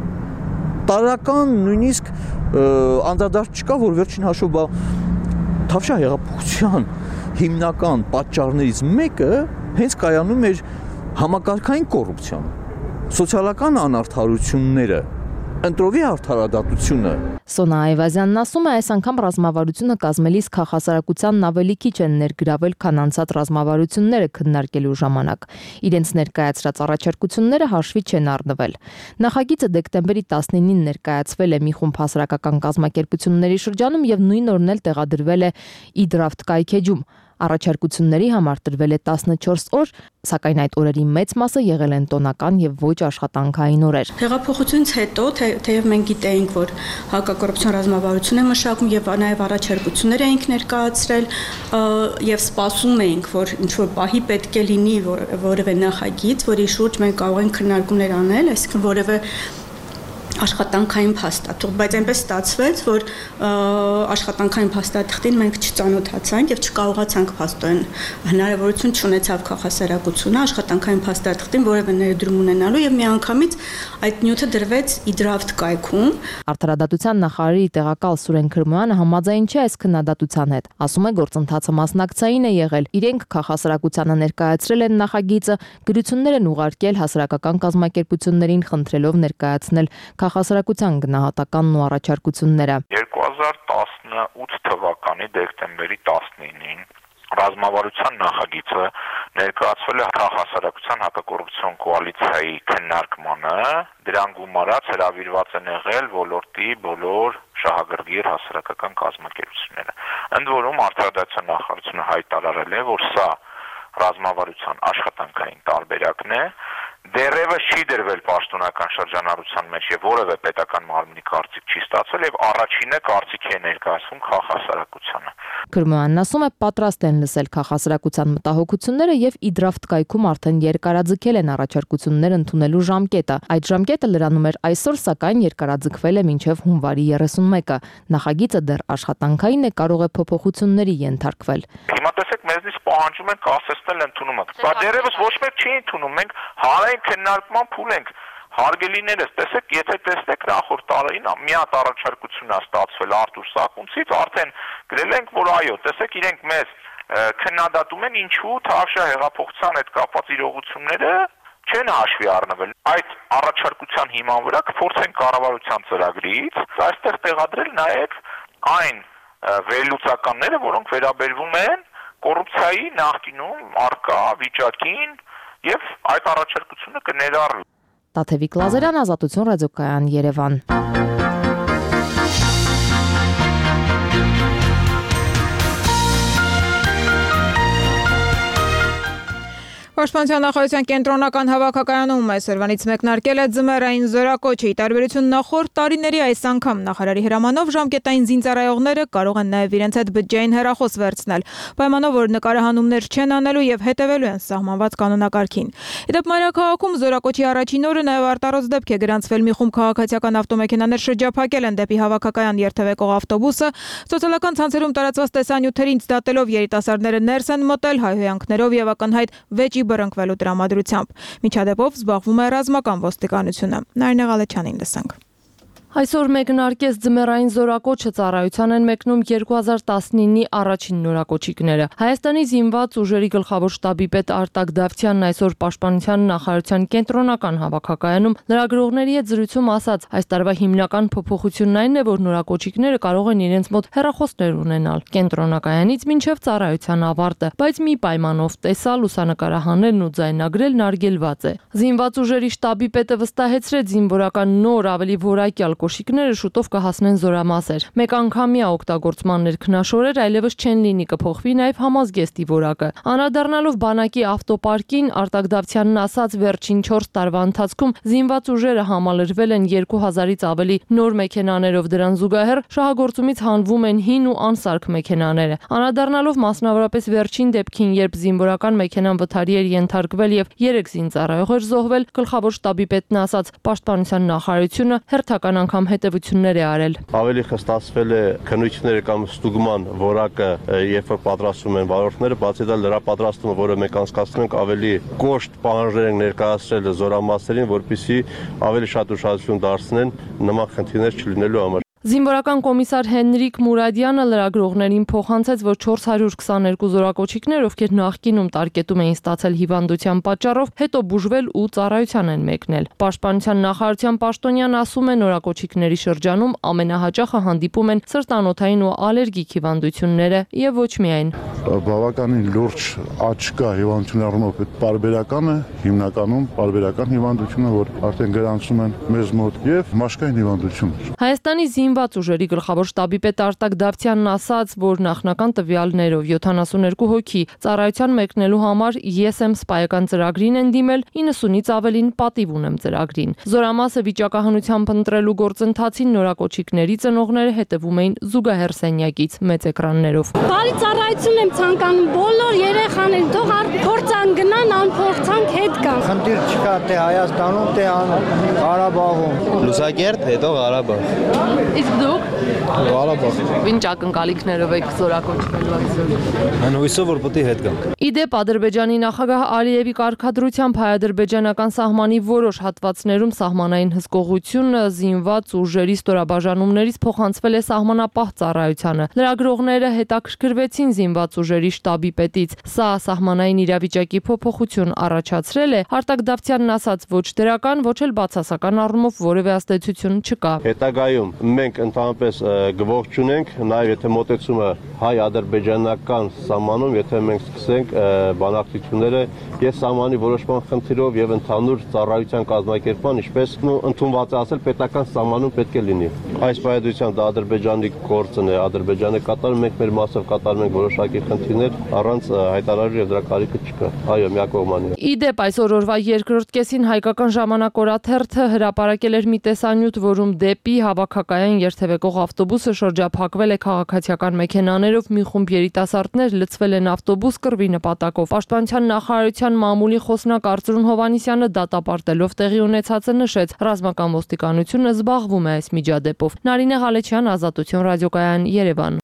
Տարական նույնիսկ անդրադարձ չկա, որ վերջին հաշվով Թավշյա հեղափոխության հիմնական պատճառներից մեկը հենց կայանում էր համակարգային կոռուպցիան, սոցիալական անարդարությունները, ընտրովի արդարադատությունը։
Սոնա Այվազյանն ասում է, այս անգամ ռազմավարությունը կազմելիս քաղաքասարակությանն ավելի քիչ են ներգրավել, քան անցած ռազմավարությունները քննարկելու ժամանակ։ Իրենց ներկայացրած առաջարկությունները հաշվի չեն առնվել։ Նախագիծը դեկտեմբերի 19-ին ներկայացվել է մի խումբ հասարակական կազմակերպությունների շրջանում եւ նույն օրն էլ տեղադրվել է e-draft կայքեջում։ Առաջարկությունների համար տրվել է 14 օր, սակայն այդ օրերի մեծ մասը եղել են տոնական եւ ոչ աշխատանքային օրեր։
Հեղափոխությունից հետո, թեև մենք գիտեինք, որ հակակոռուպցիոն ռազմավարություն է մշակում եւ նաեւ առաջարկություններ էինք ներկայացրել եւ սպասում էինք, որ ինչ որ պահի պետք է լինի որևէ նախագիծ, որի շուրջ մենք կարող ենք քննարկումներ անել, այսինքն որևէ աշխատանքային փաստաթուղթ, բայց այնպես ստացվեց, որ աշխատանքային փաստաթղթին մենք չծանոթացանք եւ չկարողացանք փաստորեն հնարավորություն չունեցավ քաղաքասարակությունը աշխատանքային փաստաթղթին որևէ ներդրում ունենալու եւ միանգամից այդ նյութը դրվեց e-draft կայքում։
Արդարադատության նախարարի տեղակալ Սուրեն Քրմոյանը համաձայն չէ այս քննադատության հետ։ Ասում է, գործընթացը մասնակցային է եղել, իրենք քաղաքասարակությանը ներկայացրել են նախագիծը, գրություններ են ուղարկել հասարակական կազմակերպություններին, խնդրելով ներկայացնել քաղաքասարակության գնահատականն ու առաջարկությունները։
2018 թվականի դեկտեմբերի 19-ին ռազմավարության նախագիծը ներկայացվել է քաղաքասարակության հակակոռուպցիոն կոալիցիայի քննարկմանը, դրան գումարած հրավիրված են եղել ոլորտի բոլոր շահագրգիռ հասարակական կազմակերպությունները։ Ընդ որում արդարադատության նախարարությունը հայտարարել է, որ սա ռազմավարության աշխատանքային տարբերակն է, դեռևս չի դրվել պաշտոնական շրջանառության մեջ եւ որևէ պետական մարմնի կարծիք չի ստացվել եւ առաջինը կարծիք է ներկայացվում քաղաքասարակությանը։
Քրմանն ասում է պատրաստ են լսել քաղաքասարակության մտահոգությունները եւ իդրաֆտ կայքում արդեն երկարաձգել են առաջարկություններ ընդունելու ժամկետը։ Այդ ժամկետը լրանում էր այսօր, սակայն երկարաձգվել է մինչեւ հունվարի 31-ը։ Նախագիծը դեռ աշխատանքային է, կարող է փոփոխությունների ենթարկվել։
Հիմա տեսեք, մեզնից պահանջում են կասեցնել ընդունումը։ Բայց դեռևս ոչ մեկ չի ընդունում։ Մենք հանրային քննարկման փուլ ենք հարգելիներս, տեսեք, եթե տեսնեք նախորդ տարին մի հատ առաջարկություն է ստացվել Արտուր Սակունցից, արդեն գրել ենք, որ այո, տեսեք, իրենք մեզ քննադատում են ինչու Թավշյա հեղափոխության հետ կապված իրողությունները չեն հաշվի առնվել։ Այդ առաջարկության հիման վրա կփորձեն կառավարության ծրագրից այստեղ տեղադրել նաև այն վերլուծականները, որոնք վերաբերվում են կոռուպցիայի նախկինում արկա վիճակին եւ այդ առաջարկությունը կներառվի։
Տաթևիկ Լազարյան, Ազատություն ռադիոկայան, Երևան։
Պաշտպանության նախարարության կենտրոնական հավաքակայանում այսօրվանից մեկնարկել է ձմեռային զորակոչը։ Ի տարբերություն նախորդ տարիների, այս անգամ նախարարի հրամանով ժամկետային զինծառայողները կարող են նաև իրենց հետ բջջային հեռախոս վերցնել, պայմանով որ նկարահանումներ չեն անելու եւ հետևելու են սահմանված կանոնակարգին։ Իդեպ մայրաքաղաքում զորակոչի առաջին օրը նաև արտարոց դեպք է գրանցվել։ Մի խումբ քաղաքացիական ավտոմեքենաներ շրջափակել են դեպի հավաքակայան երթևեկող ավտոբուսը։ Սոցիալական ցանցերում տարածված տեսանյութերից դատելով երիտասարդները ներս են մտել հայհոյանքներով եւ ակնհայտ վեճի բռնկվելու տրամադրությամբ։ Միջադեպով զբաղվում է ռազմական ոստիկանությունը։ Նարինե Ղալեչյանին լսենք։
Այսօր մեկնարկեց ձմեռային զորակոչը, ծառայության են մեկնում 2019-ի առաջին նորակոչիկները։ Հայաստանի զինված ուժերի գլխավոր շտաբի պետ Արտակ Դավթյանն այսօր Պաշտպանության նախարարության կենտրոնական հավաքակայանում լրագրողների հետ զրույցում ասաց, այս տարվա հիմնական փոփոխությունն այն է, որ նորակոչիկները կարող են իրենց մոտ հեռախոսներ ունենալ կենտրոնակայանից մինչև ծառայության ավարտը, բայց մի պայմանով տեսալ, լուսանկարահանել ու ձայնագրել նարգելված է։ Զինված ուժերի շտաբի պետը վստահեցրեց զինվորական նոր ավելի որակյալ կոշիկները շուտով կհասնեն զորամասեր։ Մեկ անգամյա օգտագործման ներքնաշորեր այլևս չեն լինի, կփոխվի նաև համազգեստի որակը։ Անդրադառնալով բանակի ավտոպարկին, Արտակ Դավթյանն ասաց, վերջին 4 տարվա ընթացքում զինված ուժերը համալրվել են 2000-ից ավելի նոր մեքենաներով, դրան զուգահեռ շահագործումից հանվում են հին ու անսարք մեքենաները։ Անդրադառնալով մասնավորապես վերջին դեպքին, երբ զինվորական մեքենան վթարի էր ենթարկվել եւ 3 զինծառայող էր զոհվել, գլխավոր շտաբի պետն ասաց, Պաշտպանության նախարարությունը հերթական անգամ հետևություններ է արել։
Ավելի խստացվել է քննությունները կամ ստուգման որակը, երբ որ պատրաստում են վարորդները, բացի դա լրապատրաստումը, որը մենք անցկացնում ենք, ավելի կոշտ պահանջներ ենք ներկայացրել զորամասերին, որպեսզի ավելի շատ ուշադրություն դարձնեն նման խնդիրներ չլինելու համար։
Զինվորական կոմիսար Հենրիկ Մուրադյանը լրագրողներին փոխանցեց, որ 422 զորակոչիկներ, ովքեր նախկինում տարկետում էին ստացել հիվանդության պատճառով, հետո բուժվել ու ծառայության են մեկնել։ Պաշտպանության նախարարության պաշտոնյան ասում է, նորակոչիկների շրջանում ամենահաճախը հանդիպում են սրտանոթային ու ալերգիկ հիվանդությունները եւ ոչ միայն։
Բավականին լուրջ աճ կա հիվանդությունների առումով, պարբերական է, հիմնականում պարբերական հիվանդությունը, որ արդեն գրանցում են մեզ մոտ, եւ մաշկային հիվանդություն։
Հայաստանի զինված ուժերի գլխավոր շտաբի պետ Արտակ Դավթյանն ասաց, որ նախնական տվյալներով 72 հոգի ծառայության մեկնելու համար ես եմ սպայական ծրագրին են դիմել, 90-ից ավելին պատիվ ունեմ ծրագրին։ Զորամասը վիճակահանությամբ ընտրելու գործընթացին նորակոչիկների ծնողները հետևում էին զուգահեռ սենյակից մեծ էկրաններով։
Բարի ծառայություն եմ ցանկանում բոլոր երեխաներին, թող փորձան գնան, անփորձանք հետ գան։
Խնդիր չկա թե Հայաստանում, թե Ղարաբաղում։ Լուսակերտ, հետո Ղարաբաղ։
Իսկ դուք
Ղարաբաղ։
Ինչ ակնկալիքներով եք զորակոչվելու այսօր։
Հույսով որ պետք է հետ գանք։
Իդեպ Ադրբեջանի նախագահ Ալիևի կարգադրությամբ հայ-ադրբեջանական սահմանի որոշ հատվածներում սահմանային հսկողությունը զինված ուժերի ստորաբաժանումներից փոխանցվել է սահմանապահ ծառայությանը։ Լրագրողները հետաքրքրվեցին զինված ուժերի շտաբի պետից։ Սա սահմանային իրավիճակի փոփոխություն առաջացրել է։ Արտակ Դավթյանն ասաց, ոչ դրական, ոչ էլ բացասական առումով որևէ ազդեցություն չկա։
Հետագայում մենք մենք ընդհանրապես գողջունենք, նաև եթե մոտեցումը հայ-ադրբեջանական սահմանում, եթե մենք սկսենք բանակցությունները եւ սահմանի որոշման խնդիրով եւ ընդհանուր ծառայության կազմակերպման, ինչպես ընդունված է ասել, պետական սահմանում պետք է լինի։ Այս պայմանությամբ դա Ադրբեջանի գործն է, Ադրբեջանը կատարում, մենք մեր մասով կատարում ենք որոշակի խնդիրներ, առանց հայտարարելու եւ դրա կարիքը չկա։ Այո, միակողմանի։
Իդեպ այսօր օրվա երկրորդ կեսին հայկական ժամանակ օրաթերթը հրապարակել էր մի տեսանյութ, որում դեպի հավաքակայան երթևեկող ավտոբուսը շրջափակվել է քաղաքացիական մեքենաներով, մի խումբ երիտասարդներ լցվել են ավտոբուս կռվի նպատակով։ Պաշտպանության նախարարության մամուլի խոսնակ Արծրուն Հովհաննիսյանը դատապարտելով տեղի ունեցածը նշեց, ռազմական ոստիկանությունը զբաղվում է այս միջադեպով։ Նարինե Ղալեչյան, Ազատություն ռադիոկայան, Երևան։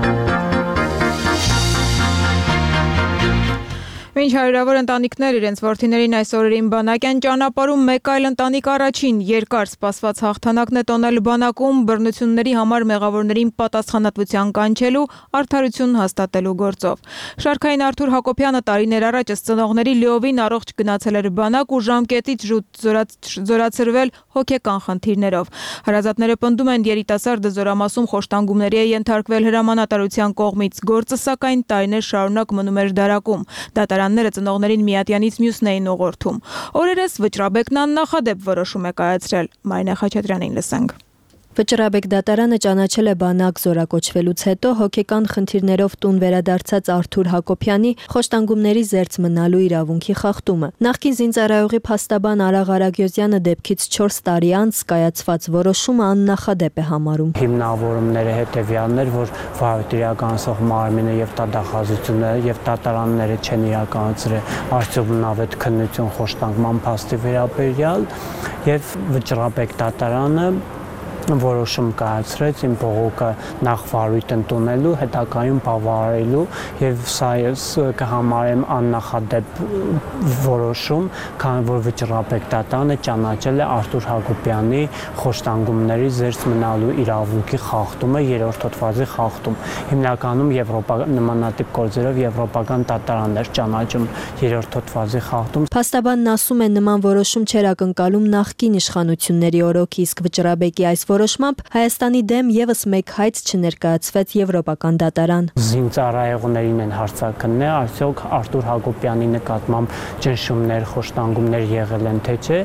Մինչ հարյուրավոր ընտանիքներ իրենց որդիներին այս օրերին բանակ են ճանապարհում, մեկ այլ ընտանիք առաջին երկար սպասված հաղթանակն է տոնել բանակում բռնությունների համար մեղավորներին պատասխանատվության կանչելու, արդարություն հաստատելու գործով։ Շարքային Արթուր Հակոբյանը տարիներ առաջ ծնողների լիովին առողջ գնացել էր բանակ ու ժամկետից զորացրվել հոգեկան խնդիրներով։ Հարազատները պնդում են, երիտասարդը Զորամասում խոշտանգումների է ենթարկվել հրամանատարության կողմից, գործը սակայն տարիներ շարունակ մնում էր դարակում։ Դատարանները ծնողներին միատյանից մյուսն էին ուղղորդում։ Օրերս վճռաբեկն աննախադեպ որոշում է կայացրել։ Մարինե Խաչատրյանին լսենք։
Վճռաբեկ դատարանը ճանաչել է բանակ զորակոչվելուց հետո հոգեկան խնդիրներով տուն վերադարձած Արթուր Հակոբյանի խոշտանգումների զերծ մնալու իրավունքի խախտումը։ Նախկին զինծառայողի փաստաբան Արաղ Արագյոզյանը դեպքից 4 տարի անց կայացված որոշումը աննախադեպ է համարում։
Հիմնավորումները հետևյալներ, որ վարույթ իրականացող մարմինը եւ տվյալահաշվությունը եւ դատարանները չեն իրականացրել արդյունավետ քննություն խոշտանգման փաստի վերաբերյալ եւ Վճռաբեկ դատարանը որոշում կայացրեց իմ բողոքը նախ վարույթ ընդունելու, հետագայում բավարարելու եւ սա ես կհամարեմ աննախադեպ որոշում, քանի որ Վճռաբեկ դատարանը ճանաչել է Արթուր Հակոբյանի խոշտանգումների զերծ մնալու իրավունքի խախտումը, երրորդ հոդվածի խախտում։ Հիմնականում նմանատիպ գործերով եվրոպական դատարաններ ճանաչում երրորդ հոդվածի խախտում։
Փաստաբանն ասում է, նման որոշում չէր ակնկալում նախկին իշխանությունների օրոք, իսկ Վճռաբեկի այս որոշմամբ Հայաստանի դեմ եւս մեկ հայց չներկայացվեց եվրոպական դատարան։
Զինծառայողներին են հարցակններ, արդյոք Արթուր Հակոբյանի նկատմամբ ճնշումներ, խոշտանգումներ եղել են թե չէ,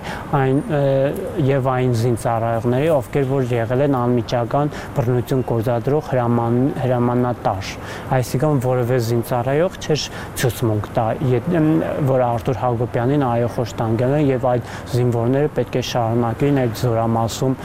եւ այն զինծառայողների, ովքեր որ եղել են անմիջական բռնություն գործադրող հրամանատար, այսինքն որևէ զինծառայող չէր ցուցմունք տա, որ Արթուր Հակոբյանին այո խոշտանգել են եւ այդ զինվորները պետք է շարունակեին այդ Զորամասում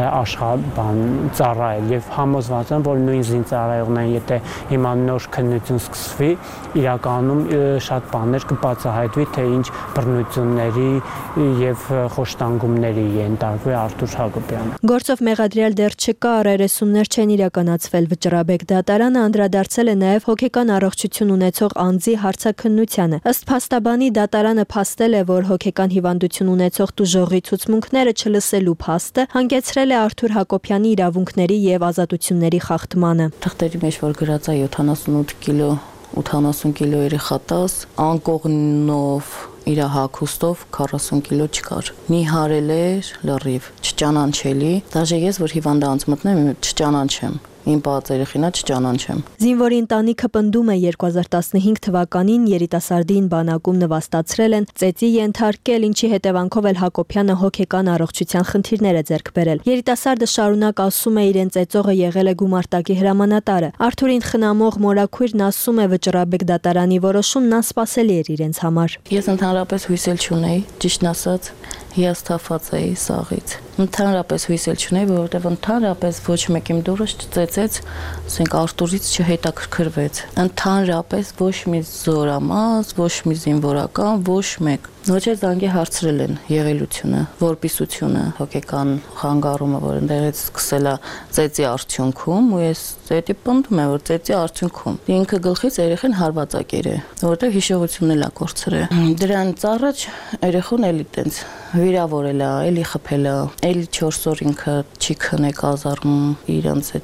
ծառայել եւ համոզված եմ, որ նույն զինծառայողներն եթե հիմա նոր քննություն սկսվի, իրականում շատ բաներ կբացահայտվի, թե ինչ բռնությունների եւ խոշտանգումների ենթարկվի Արթուր Հակոբյանը։
Գործով մեղադրյալ դեռ չկա, առերեսումներ չեն իրականացվել։ Վճռաբեկ դատարանը անդրադարձել է նաեւ հոգեկան առողջություն ունեցող անձի հարցաքննությանը։ Ըստ փաստաբանի դատարանը փաստել է, որ հոգեկան հիվանդություն ունեցող տուժողի ցուցմունքները չլսելու փաստը հանգեցրել է Արթուր Հակոբյանի իրավունքների եւ ազատությունների խախտմանը։
Թղթերի մեջ որ գրած է 78 կիլո 80 կիլո երեխա 10 անկողնով իր հագուստով 40 կիլո չկար։ Նիհարել էր լրիվ, չճանաչելի, դաժե ես որ հիվանդանց մտնեմ, չճանաչեմ։ Իմ պատերախինա չճանաչեմ։
Զինվորի ընտանիքը պնդում է 2015 թվականին երիտասարդին բանակում նվաստացրել են, ծեծի ենթարկել, ինչի հետևանքով էլ Հակոբյանը հոգեկան առողջության խնդիրներ է ձեռք բերել։ Երիտասարդը շարունակ ասում է, իրեն ծեծողը եղել է գումարտակի հրամանատարը։ Արթուրին խնամող մորաքույրն ասում է, Վճռաբեկ դատարանի որոշումն անսպասելի էր իրենց համար։
Ես ընդհանրապես հույսել չունեի, ճիշտն ասած, հիասթափված էի սաղից։ Ընդհանրապես հույսել չունեի, որովհետև ընդհանրապես ոչ մեկ իմ դուրս չծեծեց, ասենք Արթուրից չհետաքրքրվեց։ Ընդհանրապես ոչ մի զորամաս, ոչ մի զինվորական, ոչ մեկ։ Ոչ է զանգի հարցրել են եղելությունը, որպիսությունը, հոգեկան խանգարումը, որ ընդեղից սկսել է ծեծի արդյունքում, ու ես ծեծի պնդում եմ, որ ծեծի արդյունքում ինքը գլխից երեխան հարվածակեր է, որովհետև հիշողությունն էլ է կորցրել։ Դրանից առաջ երեխան էլի տենց վիրավորել է, էլի խփել է, էլի 4 օր ինքը չի քնե կազարմում իրանց այդ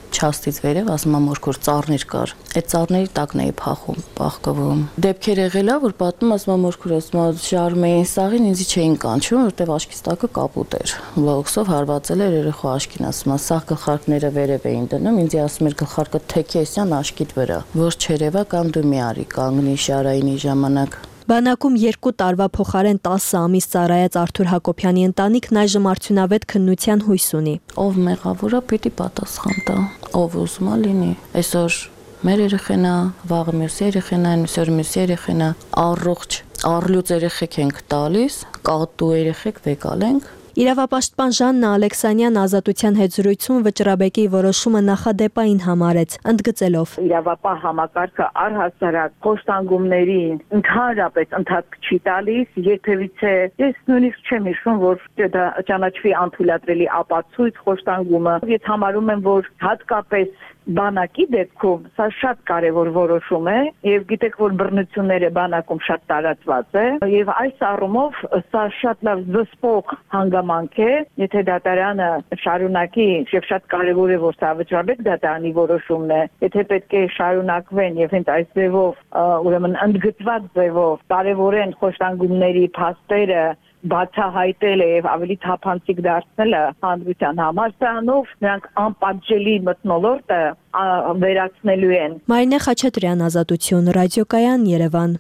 չաստից վերև ասում եմ որ ծառներ կար։ Այդ ծառների տակն էի փախում, պահկվում։ Դեպքեր եղել է, որ պատմում ասում եմ որ ասում շարում էին սաղին, ինձ չէին կանչում, որտեվ աշկից տակը կապուտ էր։ Լոքսով հարվածել էր երեխա աշկին, ասում եմ սաղ գլխարկները վերև էին դնում, ինձ ասում էր գլխարկը թեքեսյան աշկիդ վրա։ Որ չերևա կամ դու մի արի կանգնի շարայինի ժամանակ։
Բանակում 2 տարվա փոխարեն 10 ամիս ծառայած Արթուր Հակոբյանի ընտանիքն այժմ արդյունավետ քննության հույս ունի։
Ով մեղավորը պիտի պատասխան տա, ով ուզում է լինի։ Այսօր մեր երեխենա, վաղը մյուս երեխենա, այսօր մյուս երեխենա, առողջ, առլուծ երեխեք ենք տալիս, կատու երեխեք վեկալ ենք։
Իրավապաշտպան Ժաննա Ալեքսանյան Ազատության հետ զրույցում Վճռաբեկի որոշումը նախադեպային համարեց, ընդգծելով.
Իրավապահ համակարգը առհասարակ խոշտանգումներին ընդհանրապես ընթացք չի տալիս, երբևիցե ես նույնիսկ չեմ հիշում, որ դա ճանաչվի անթույլատրելի ապացույց խոշտանգումը։ Ես համարում եմ, որ հատկապես բանակի դեպքում սա շատ կարևոր որոշում է եւ գիտեք որ բռնությունները բանակում շատ տարածված է եւ այս առումով սա շատ լավ զսպող հանգամանք է եթե դատարանը շարունակի եւ շատ կարևոր է որ սա Վճռաբեկ դատարանի որոշումն է եթե պետք է շարունակվեն եւ հենց այս ձևով ուրեմն ընդգծված ձևով կարևորեն խոշտանգումների փաստերը բացահայտել եւ ավելի թափանցիկ դարձնելը հանրության համար սրանով նրանք անպատժելի մթնոլորտը վերացնելու են։
Մարինե Խաչատրյան, Ազատություն, ռադիոկայան, Երևան։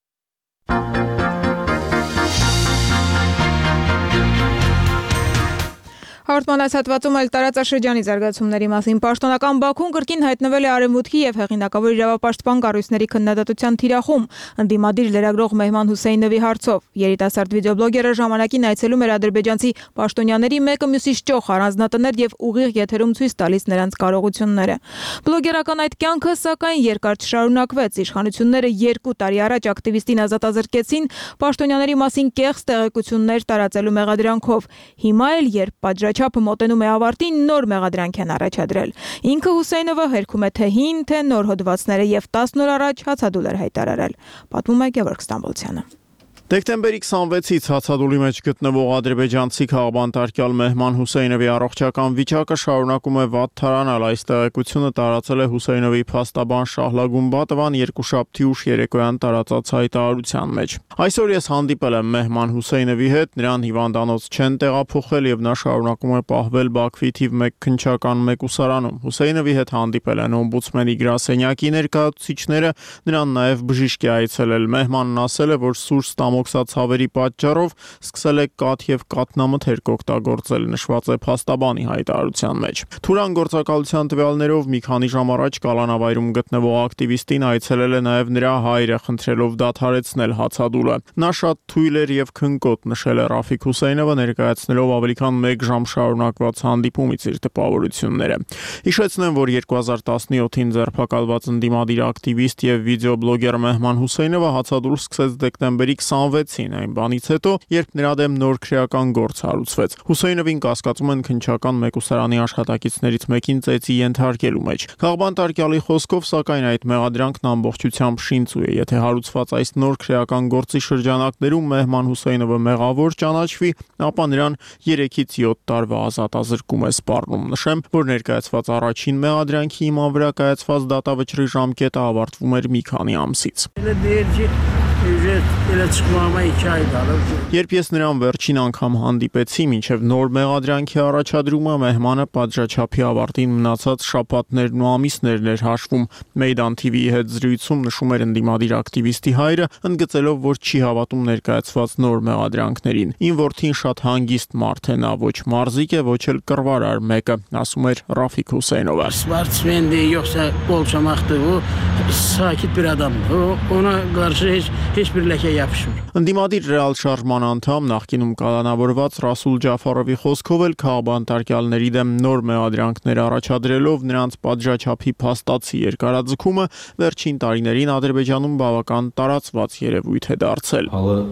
Հաղորդման այս հատվածում էլ տարածաշրջանի զարգացումների մասին պաշտոնական Բաքուն կրկին հայտնվել է Արևմուտքի եւ հեղինակավոր իրավապաշտպան կառույցների քննադատության թիրախում ընդդիմադիր լրագրող Մեհման Հուսեյնովի հարցով։ Երիտասարդ վիդեոբլոգերը ժամանակին այցելում էր ադրբեջանցի պաշտոնյաների մեկը մյուսից ճոխ առանձնատներ եւ ուղիղ եթերում ցույց տալիս նրանց կարողությունները։ Բլոգերական այդ կյանքը սակայն երկար չշարունակվեց։ Իշխանությունները 2 տարի առաջ ակտիվիստին ազատազրկեցին պաշտոնյաների մասին կեղծ տեղեկություններ տարածելու մեղադրանքով։ Հիմա էլ երբ պատժաչափը մոտենում է ավարտին, նոր մեղադրանք են առաջադրել։ Ինքը Հուսեյնովը հերքում է թե հին, թե նոր հոդվածները եւ 10 օր առաջ հացադուլ էր հայտարարել։ Պատմում է Գևորգ Ստամբոլցյանը։
Դեկտեմբերի 26-ից հացադուլի մեջ գտնվող ադրբեջանցի քաղբանտարկյալ Մեհման Հուսեյնովի առողջական վիճակը շարունակում է վատ թարանալ։ Այս տեղեկությունը տարածել է Հուսեյնովի փաստաբան Շահլա Գումբատովան երկուշաբթի ուշ երեկոյան տարածած հայտարարության մեջ։ Այսօր ես հանդիպել եմ Մեհման Հուսեյնովի հետ, նրան հիվանդանոց չեն տեղափոխել եւ նա շարունակում է պահվել Բաքվի թիվ 1 քննչական մեկուսարանում։ Հուսեյնովի հետ հանդիպել են օմբուդսմենի գրասենյակի ներկայացուցիչները, նրան նաեւ բժիշկ է այցելել։ Մեհմանն ասել է, որ սուր ցավերի պատճառով սկսել է կաթ եւ կաթնամթերք օգտագործել, նշված է փաստաբանի հայտարարության մեջ։ Թուրան գործակալության տվյալներով մի քանի ժամ առաջ կալանավայրում գտնվող ակտիվիստին այցելել է նաեւ նրա հայրը, խնդրելով դադարեցնել հացադուլը։ Նա շատ թույլ էր եւ քնկոտ, նշել է Ռաֆիկ Հուսեյնովը, ներկայացնելով ավելի քան 1 ժամ շարունակված հանդիպումից իր տպավորությունները։ Հիշեցնեմ, որ 2017-ին ձերբակալված ընդդիմադիր ակտիվիստ եւ վիդեոբլոգեր Մեհման Հուսեյնովը հացադուլ սկսեց դեկտեմբերի 26-ին, այն բանից հետո, երբ նրա դեմ նոր քրեական գործ հարուցվեց։ Հուսեյնովին կասկածում են քննչական մեկուսարանի աշխատակիցներից մեկին ծեծի ենթարկելու մեջ։ Քաղբանտարկյալի խոսքով, սակայն այդ մեղադրանքն ամբողջությամբ շինծու է։ Եթե հարուցված այս նոր քրեական գործի շրջանակներում Մեհման Հուսեյնովը մեղավոր ճանաչվի, ապա նրան 3-ից 7 տարվա ազատազրկում է սպառնում։ Նշեմ, որ ներկայացված առաջին մեղադրանքի հիման վրա կայացված դատավճռի ժամկետը ավարտվում էր մի քանի ամսից։ Երբ ես նրան վերջին անգամ հանդիպեցի, մինչև նոր մեղադրանքի առաջադրումը, Մեհմանը պատժաչափի ավարտին մնացած շաբաթներն ու ամիսներն էր հաշվում։ Մեյդան TV-ի հետ զրույցում նշում էր ընդդիմադիր ակտիվիստի հայրը, ընդգծելով, որ չի հավատում ներկայացված նոր մեղադրանքներին։ Ին որդին շատ հանգիստ մարդ է, նա ոչ մարզիկ է, ոչ էլ կռվարար մեկը, ասում էր Ռաֆիկ Հուսեյնովը։ Ընդդիմադիր ռեալ շարժման անդամ, նախկինում կալանավորված Ռասուլ Ջաֆարովի խոսքով էլ քաղբանտարկյալների դեմ նոր մեղադրանքներ առաջադրելով նրանց պատժաչափի փաստացի երկարաձգումը վերջին տարիներին Ադրբեջանում բավական տարածված երևույթ է դարձել։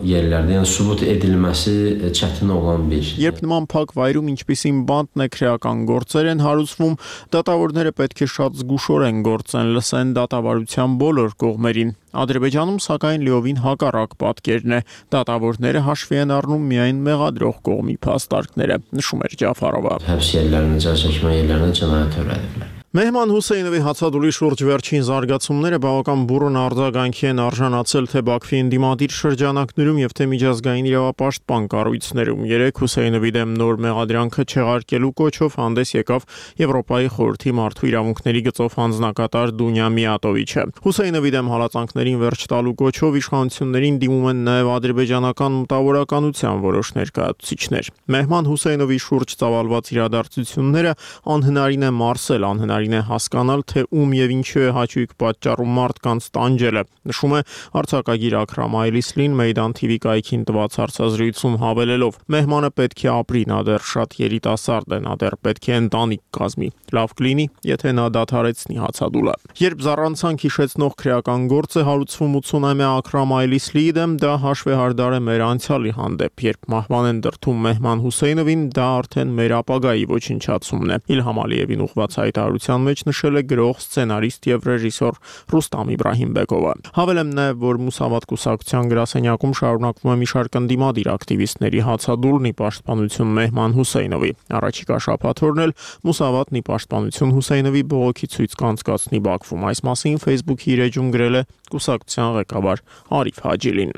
Երբ նման փակ վայրում ինչպիսին բանտն է քրեական գործեր են հարուցվում, դատավորները պետք է շատ զգուշորեն գործեն, լսեն դատավարության բոլոր կողմերին։ Ադրբեջանում սակայն լիովին հակառակ պատկերն է։ Դատավորները հաշվի են առնում միայն մեղադրող կողմի փաստարկները, նշում էր Ջաֆարովը։ Մեհման Հուսեյնովի հացադուլի շուրջ վերջին զարգացումները բավական բուռն արձագանքի են արժանացել թե Բաքվի ընդդիմադիր շրջանակներում եւ թե միջազգային իրավապաշտպան կառույցներում։ Երեկ Հուսեյնովի դեմ նոր մեղադրանքը չեղարկելու կոչով հանդես եկավ Եվրոպայի խորհրդի մարդու իրավունքների գծով հանձնակատար Դունյա Միատովիչը։ Հուսեյնովի դեմ հալածանքներին վերջ տալու կոչով իշխանություններին դիմում են նաեւ ադրբեջանական մտավորականության որոշ ներկայացուցիչներ։ Մեհման Հուսեյնովի շուրջ ծավալված իրադարձությունները անհնարին է մարսել, անհնարին է հասկանալ, թե ում եւ ինչու է հաճույք պատճառում մարդկանց տանջելը, նշում է արձակագիր Աքրամ Այլիսլին Մեյդան TV կայքին տված հարցազրույցում հավելելով. Մեհմանը պետք է ապրի, նա դեռ շատ երիտասարդ է, նա դեռ պետք է ընտանիք կազմի։ Լավ կլինի, եթե նա դադարեցնի հացադուլը։ Երբ զառանցանք հիշեցնող քրեական գործ է հարուցվում 80-ամյա Աքրամ Այլիսլիի դեմ, դա հաշվեհարդար է մեր անցյալի հանդեպ։ Երբ մահվան են դրդում Մեհման Հուսեյնովին, դա արդեն մեր ապագայի ոչնչացումն է։ Իլհամ Ալիևին ուղղված հայտարարության մեջ նշել է գրող, սցենարիստ եւ ռեժիսոր Ռուստամ Իբրահիմբեկովը։ Հավելեմ նաեւ, որ Մուսավատ կուսակցության գրասենյակում շարունակվում է մի շարք ընդդիմադիր ակտիվիստների հացադուլն ի պաշտպանություն Մեհման Հուսեյնովի։ Առաջիկա շաբաթօրն էլ Մուսավատն ի պաշտպանություն Հուսեյնովի բողոքի ցույց կանցկացնի Բաքվում։ Այս մասին Facebook-ի իր էջում գրել է կուսակցության ղեկավար Արիֆ Հաջիլին։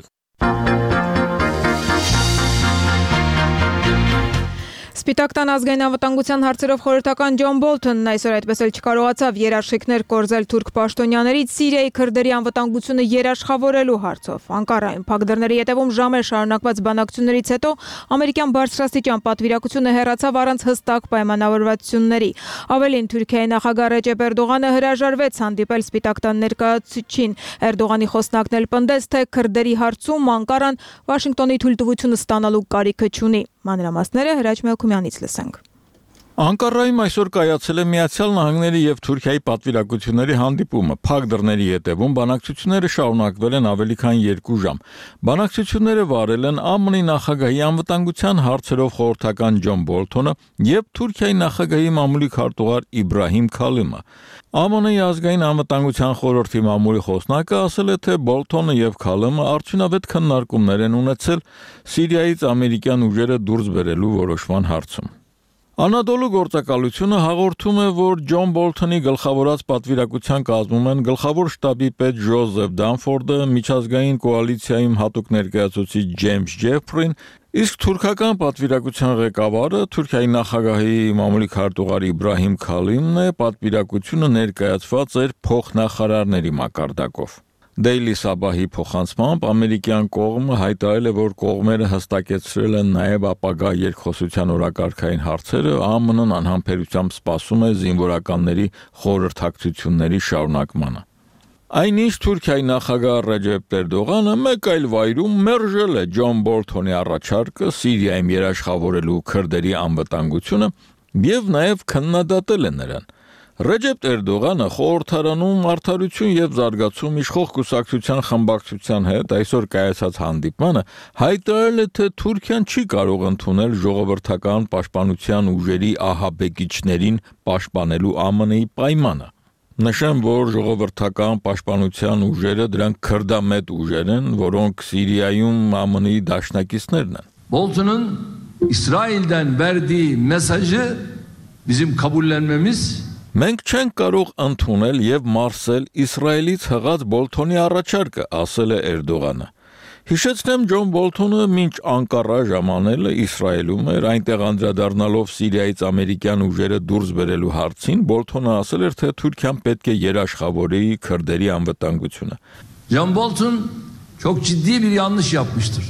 Սպիտակ տան ազգային անվտանգության հարցերով խորհրդական Ջոն Բոլթոնն այսօր այդպես էլ չկարողացավ երաշխիքներ կորզել թուրք պաշտոնյաներից Սիրիայի քրդերի անվտանգությունը երաշխավորելու հարցով։ Անկարայում փակ դռների ետևում ժամեր շարունակված բանակցություններից հետո ամերիկյան բարձրաստիճան պատվիրակությունը հեռացավ առանց հստակ պայմանավորվածությունների։ Ավելին, Թուրքիայի նախագահ Ռեջեփ Էրդողանը հրաժարվեց հանդիպել Սպիտակ տան ներկայացուցչին։ Էրդողանի խոսնակն էլ պնդեց, թե քրդերի հարցում Անկարան Վաշինգտոնի թույլտվությունը ստանալու կարիքը չունի։ Մանրամասները Հրաչ Մելքումյանից լսենք։
Անկարայում այսօր կայացել է Միացյալ Նահանգների եւ Թուրքիայի պատվիրակությունների հանդիպումը։ Փակ դռների ետևում բանակցությունները շարունակվել են ավելի քան 2 ժամ։ Բանակցությունները վարել են ԱՄՆ-ի նախագահի անվտանգության հարցերով խորհրդական Ջոն Բոլթոնը եւ Թուրքիայի նախագահի մամուլի քարտուղար Իբրահիմ Քալիմը։ ԱՄՆ-ի ազգային անվտանգության խորհրդի մամուլի խոսնակը ասել է, թե Բոլթոնը եւ Քալիմը արդյունավետ քննարկումներ են ունեցել Սիրիայից ամերիկյան ուժերը դուրս բերելու որոշման հարցում։ Անադոլու գործակալությունը հաղորդում է, որ Ջոն Բոլթոնի գլխավորած պատվիրակության կազմում են գլխավոր շտաբի պետ Ջոզեֆ Դանֆորդը, միջազգային կոալիցիայում հատուկ ներկայացուցիչ Ջեյմս Ջեֆրին, իսկ թուրքական պատվիրակության ղեկավարը Թուրքիայի նախագահի մամուլի քարտուղար Իբրահիմ Քալիմն է, պատվիրակությունը ներկայացված էր փոխնախարարների մակարդակով։ Daily Sabah-ի փոխանցմամբ ամերիկյան կողմը հայտարարել է, որ կողմերը հստակեցրել են նաև ապագա երկխոսության օրակարգային հարցերը, ԱՄՆ-ն անհամբերությամբ սպասում է զինվորականների խորհրդակցությունների շարունակմանը։ Այնինչ Թուրքիայի նախագահ Ռեջեփ Էրդողանը մեկ այլ վայրում մերժել է Ջոն Բոլթոնի առաջարկը Սիրիայում երաշխավորելու քրդերի անվտանգությունը եւ նաև քննադատել է նրան։ Ռեջեփ Էրդողանը խորհրդարանում արդարություն եւ զարգացում իշխող կուսակցության խմբակցության հետ այսօր կայացած հանդիպմանը հայտարարել է, թե Թուրքիան չի կարող ընդունել ժողովրդական պաշտպանության ուժերի ահաբեկիչներին պաշտպանելու ԱՄՆ-ի պայմանը։ Նշեմ, որ ժողովրդական պաշտպանության ուժերը դրանք քրդամետ ուժեր են, որոնք Սիրիայում ԱՄՆ-ի դաշնակիցներն են։
Bolton'un İsrail'den verdiği mesajı bizim kabullenmemiz
Մենք չենք կարող ընդունել եւ մարսել Իսրայելից հղած Բոլթոնի առաջարկը, ասել է Էրդողանը։ Հիշեցնեմ, Ջոն Բոլթոնը մինչ Անկարա ժամանել է Իսրայելում էր, այնտեղ անդրադառնալով Սիրիայից ամերիկյան ուժերը դուրս բերելու հարցին, Բոլթոնը ասել էր, թե Թուրքիան պետք է երաշխավորի քրդերի անվտանգությունը։
Ջոն Բոլթон çok ciddi bir yanlış yapmıştır.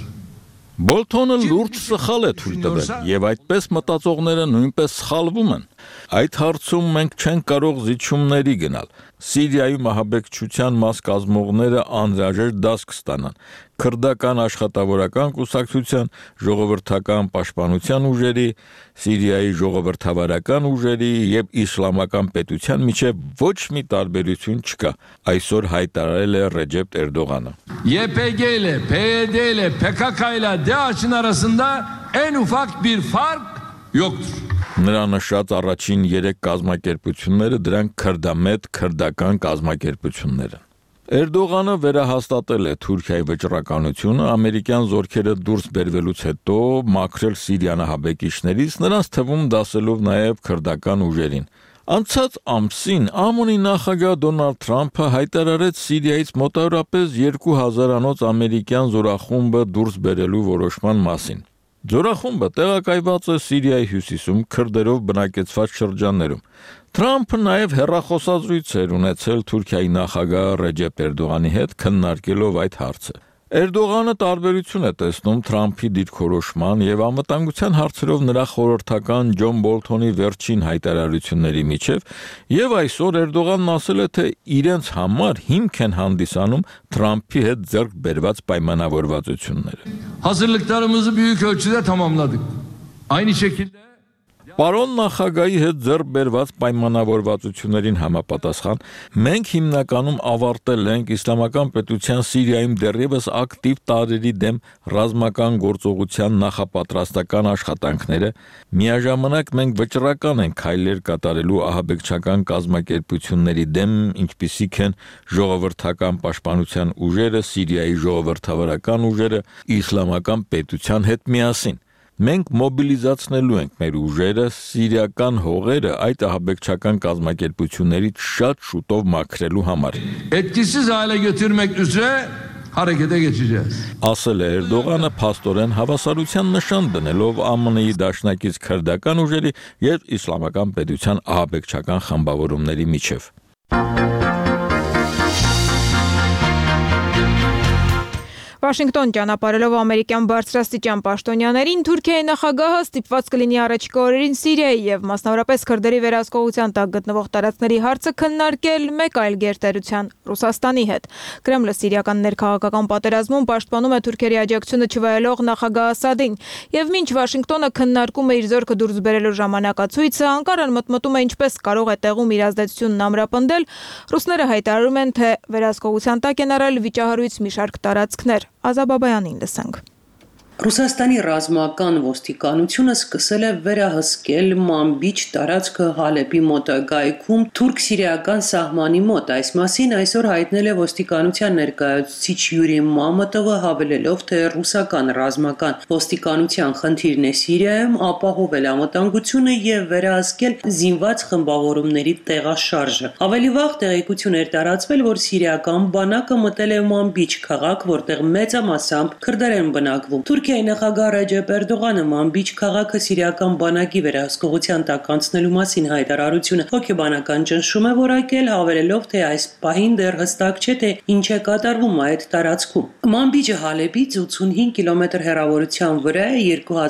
Բոլթոնը լուրջ սխալ է թույլ տվել եւ այդպես մտածողները նույնպես սխալվում են։ Այդ հարցում մենք չենք կարող զիջումների գնալ։ Սիրիայում ահաբեկչության մաս կազմողները անհրաժեշտ դաս կստանան։ Քրդական աշխատավորական կուսակցության, ժողովրդական պաշտպանության ուժերի, Սիրիայի ժողովրդավարական ուժերի եւ իսլամական պետության միջև ոչ մի տարբերություն չկա, այսօր հայտարարել է Ռեջեփ Էրդողանը։
YPG ile, PYD ile, PKK ile DAEŞ'in arasında en ufak bir fark yoktur.
Նրա նշած առաջին 3 կազմակերպությունները դրանք քրդամետ քրդական կազմակերպություններ են։ Էրդողանը վերահաստատել է Թուրքիայի վճռականությունը ամերիկյան զորքերը դուրս բերվելուց հետո մաքրել Սիրիան ահաբեկիչներից, նրանց թվում դասելով նաև քրդական ուժերին։ Անցած ամսին ԱՄՆ-ի նախագահ Դոնալդ Թրամփը հայտարարեց Սիրիայից մոտավորապես 2000-անոց ամերիկյան զորախումբը դուրս բերելու որոշման մասին։ Զորախումբը տեղակայված է Սիրիայի հյուսիսում քրդերով բնակեցված շրջաններում։ Թրամփը նաև հեռախոսազրույցեր ունեցել Թուրքիայի նախագահ Ռեջեփ Էրդողանի հետ քննարկելով այդ հարցը։ Էրդողանը տարբերություն է տեսնում Թրամփի դիրքորոշման եւ անվտանգության հարցերով նրա խորհրդական Ջոն Բոլթոնի վերջին հայտարարությունների միջև եւ այսօր Էրդողանն ասել է, թե իրենց համար հիմք են հանդիսանում Թրամփի հետ ձեռք բերված պայմանավորվածությունները։
Hazırlıklarımızı büyük ölçüde tamamladık. Aynı şekilde
Պարոն նախագահի հետ ձեռք բերված պայմանավորվածություններին համապատասխան մենք հիմնականում ավարտել ենք իսլամական պետության Սիրիայում դեռևս ակտիվ տարրերի դեմ ռազմական գործողության նախապատրաստական աշխատանքները, միաժամանակ մենք վճռական ենք քայլեր կատարելու ահաբեկչական կազմակերպությունների դեմ, ինչպիսիք են ժողովրդական պաշտպանության ուժերը, Սիրիայի ժողովրդավարական ուժերը, իսլամական պետության հետ միասին։ Մենք մոբիլիզացնելու ենք մեր ուժերը, սիրիական հողերը այդ ահաբեկչական կազմակերպություններից շատ շուտով մաքրելու համար։
Etkisiz hale getirmek üzere harekete geçeceğiz.
Ասել է Էրդողանը փաստորեն հավասարության նշան դնելով ԱՄՆ-ի դաշնակից քրդական ուժերի եւ իսլամական պետության ահաբեկչական խմբավորումների միջև։
Վաշինգտոն ճանապարհելով ամերիկյան բարձրաստիճան պաշտոնյաներին Թուրքիայի նախագահը ստիպված կլինի առաջիկա օրերին Սիրիայի եւ մասնավորապես քրդերի վերահսկողության տակ գտնվող տարածքների հարցը քննարկել մեկ այլ գերտերության Ռուսաստանի հետ։ Կրեմլը սիրիական ներքաղաքական պատերազմում պաշտպանում է թուրքերի աջակցությունը չվայելող նախագահ Ասադին եւ մինչ Վաշինգտոնը քննարկում է իր զորքը դուրս բերելու ժամանակացույցը, Անկարան մտմտում է ինչպես կարող է տեղում իր ազդեցությունն ամրապնդել, ռուսները հայտարարում են, թե վերահսկողության տակ են առել վիճահարույց մի շարք տարածքներ։ Ազաբաբայանին լսենք։
Ռուսաստանի ռազմական ոստիկանությունը սկսել է վերահսկել Մանբիչ տարածքը Հալեպի մոտակայքում թուրք-սիրիական սահմանի մոտ։ Այս մասին այսօր հայտնել է ոստիկանության ներկայացուցիչ Յուրի Մամատովը, հավելելով, թե ռուսական ռազմական ոստիկանության խնդիրն է Սիրիայում ապահովել անվտանգությունը եւ վերահսկել զինված խմբավորումների տեղաշարժը։ Ավելի վաղ տեղեկություն էր տարածվել, որ սիրիական բանակը մտել է Մանբիչ քաղաք, որտեղ մեծամասամբ քրդեր են բնակվում։ Թուրքիայի նախագահ Ռեջեփ Էրդողանը Մանբիչ քաղաքը սիրիական բանակի վերահսկողության տակ անցնելու մասին հայտարարությունը հոգեբանական ճնշում է որակել, հավելելով, թե այս պահին դեռ հստակ չէ, թե ինչ է կատարվում այդ տարածքում։ Մանբիջը Հալեպից 85 կիլոմետր հեռավորության վրա է։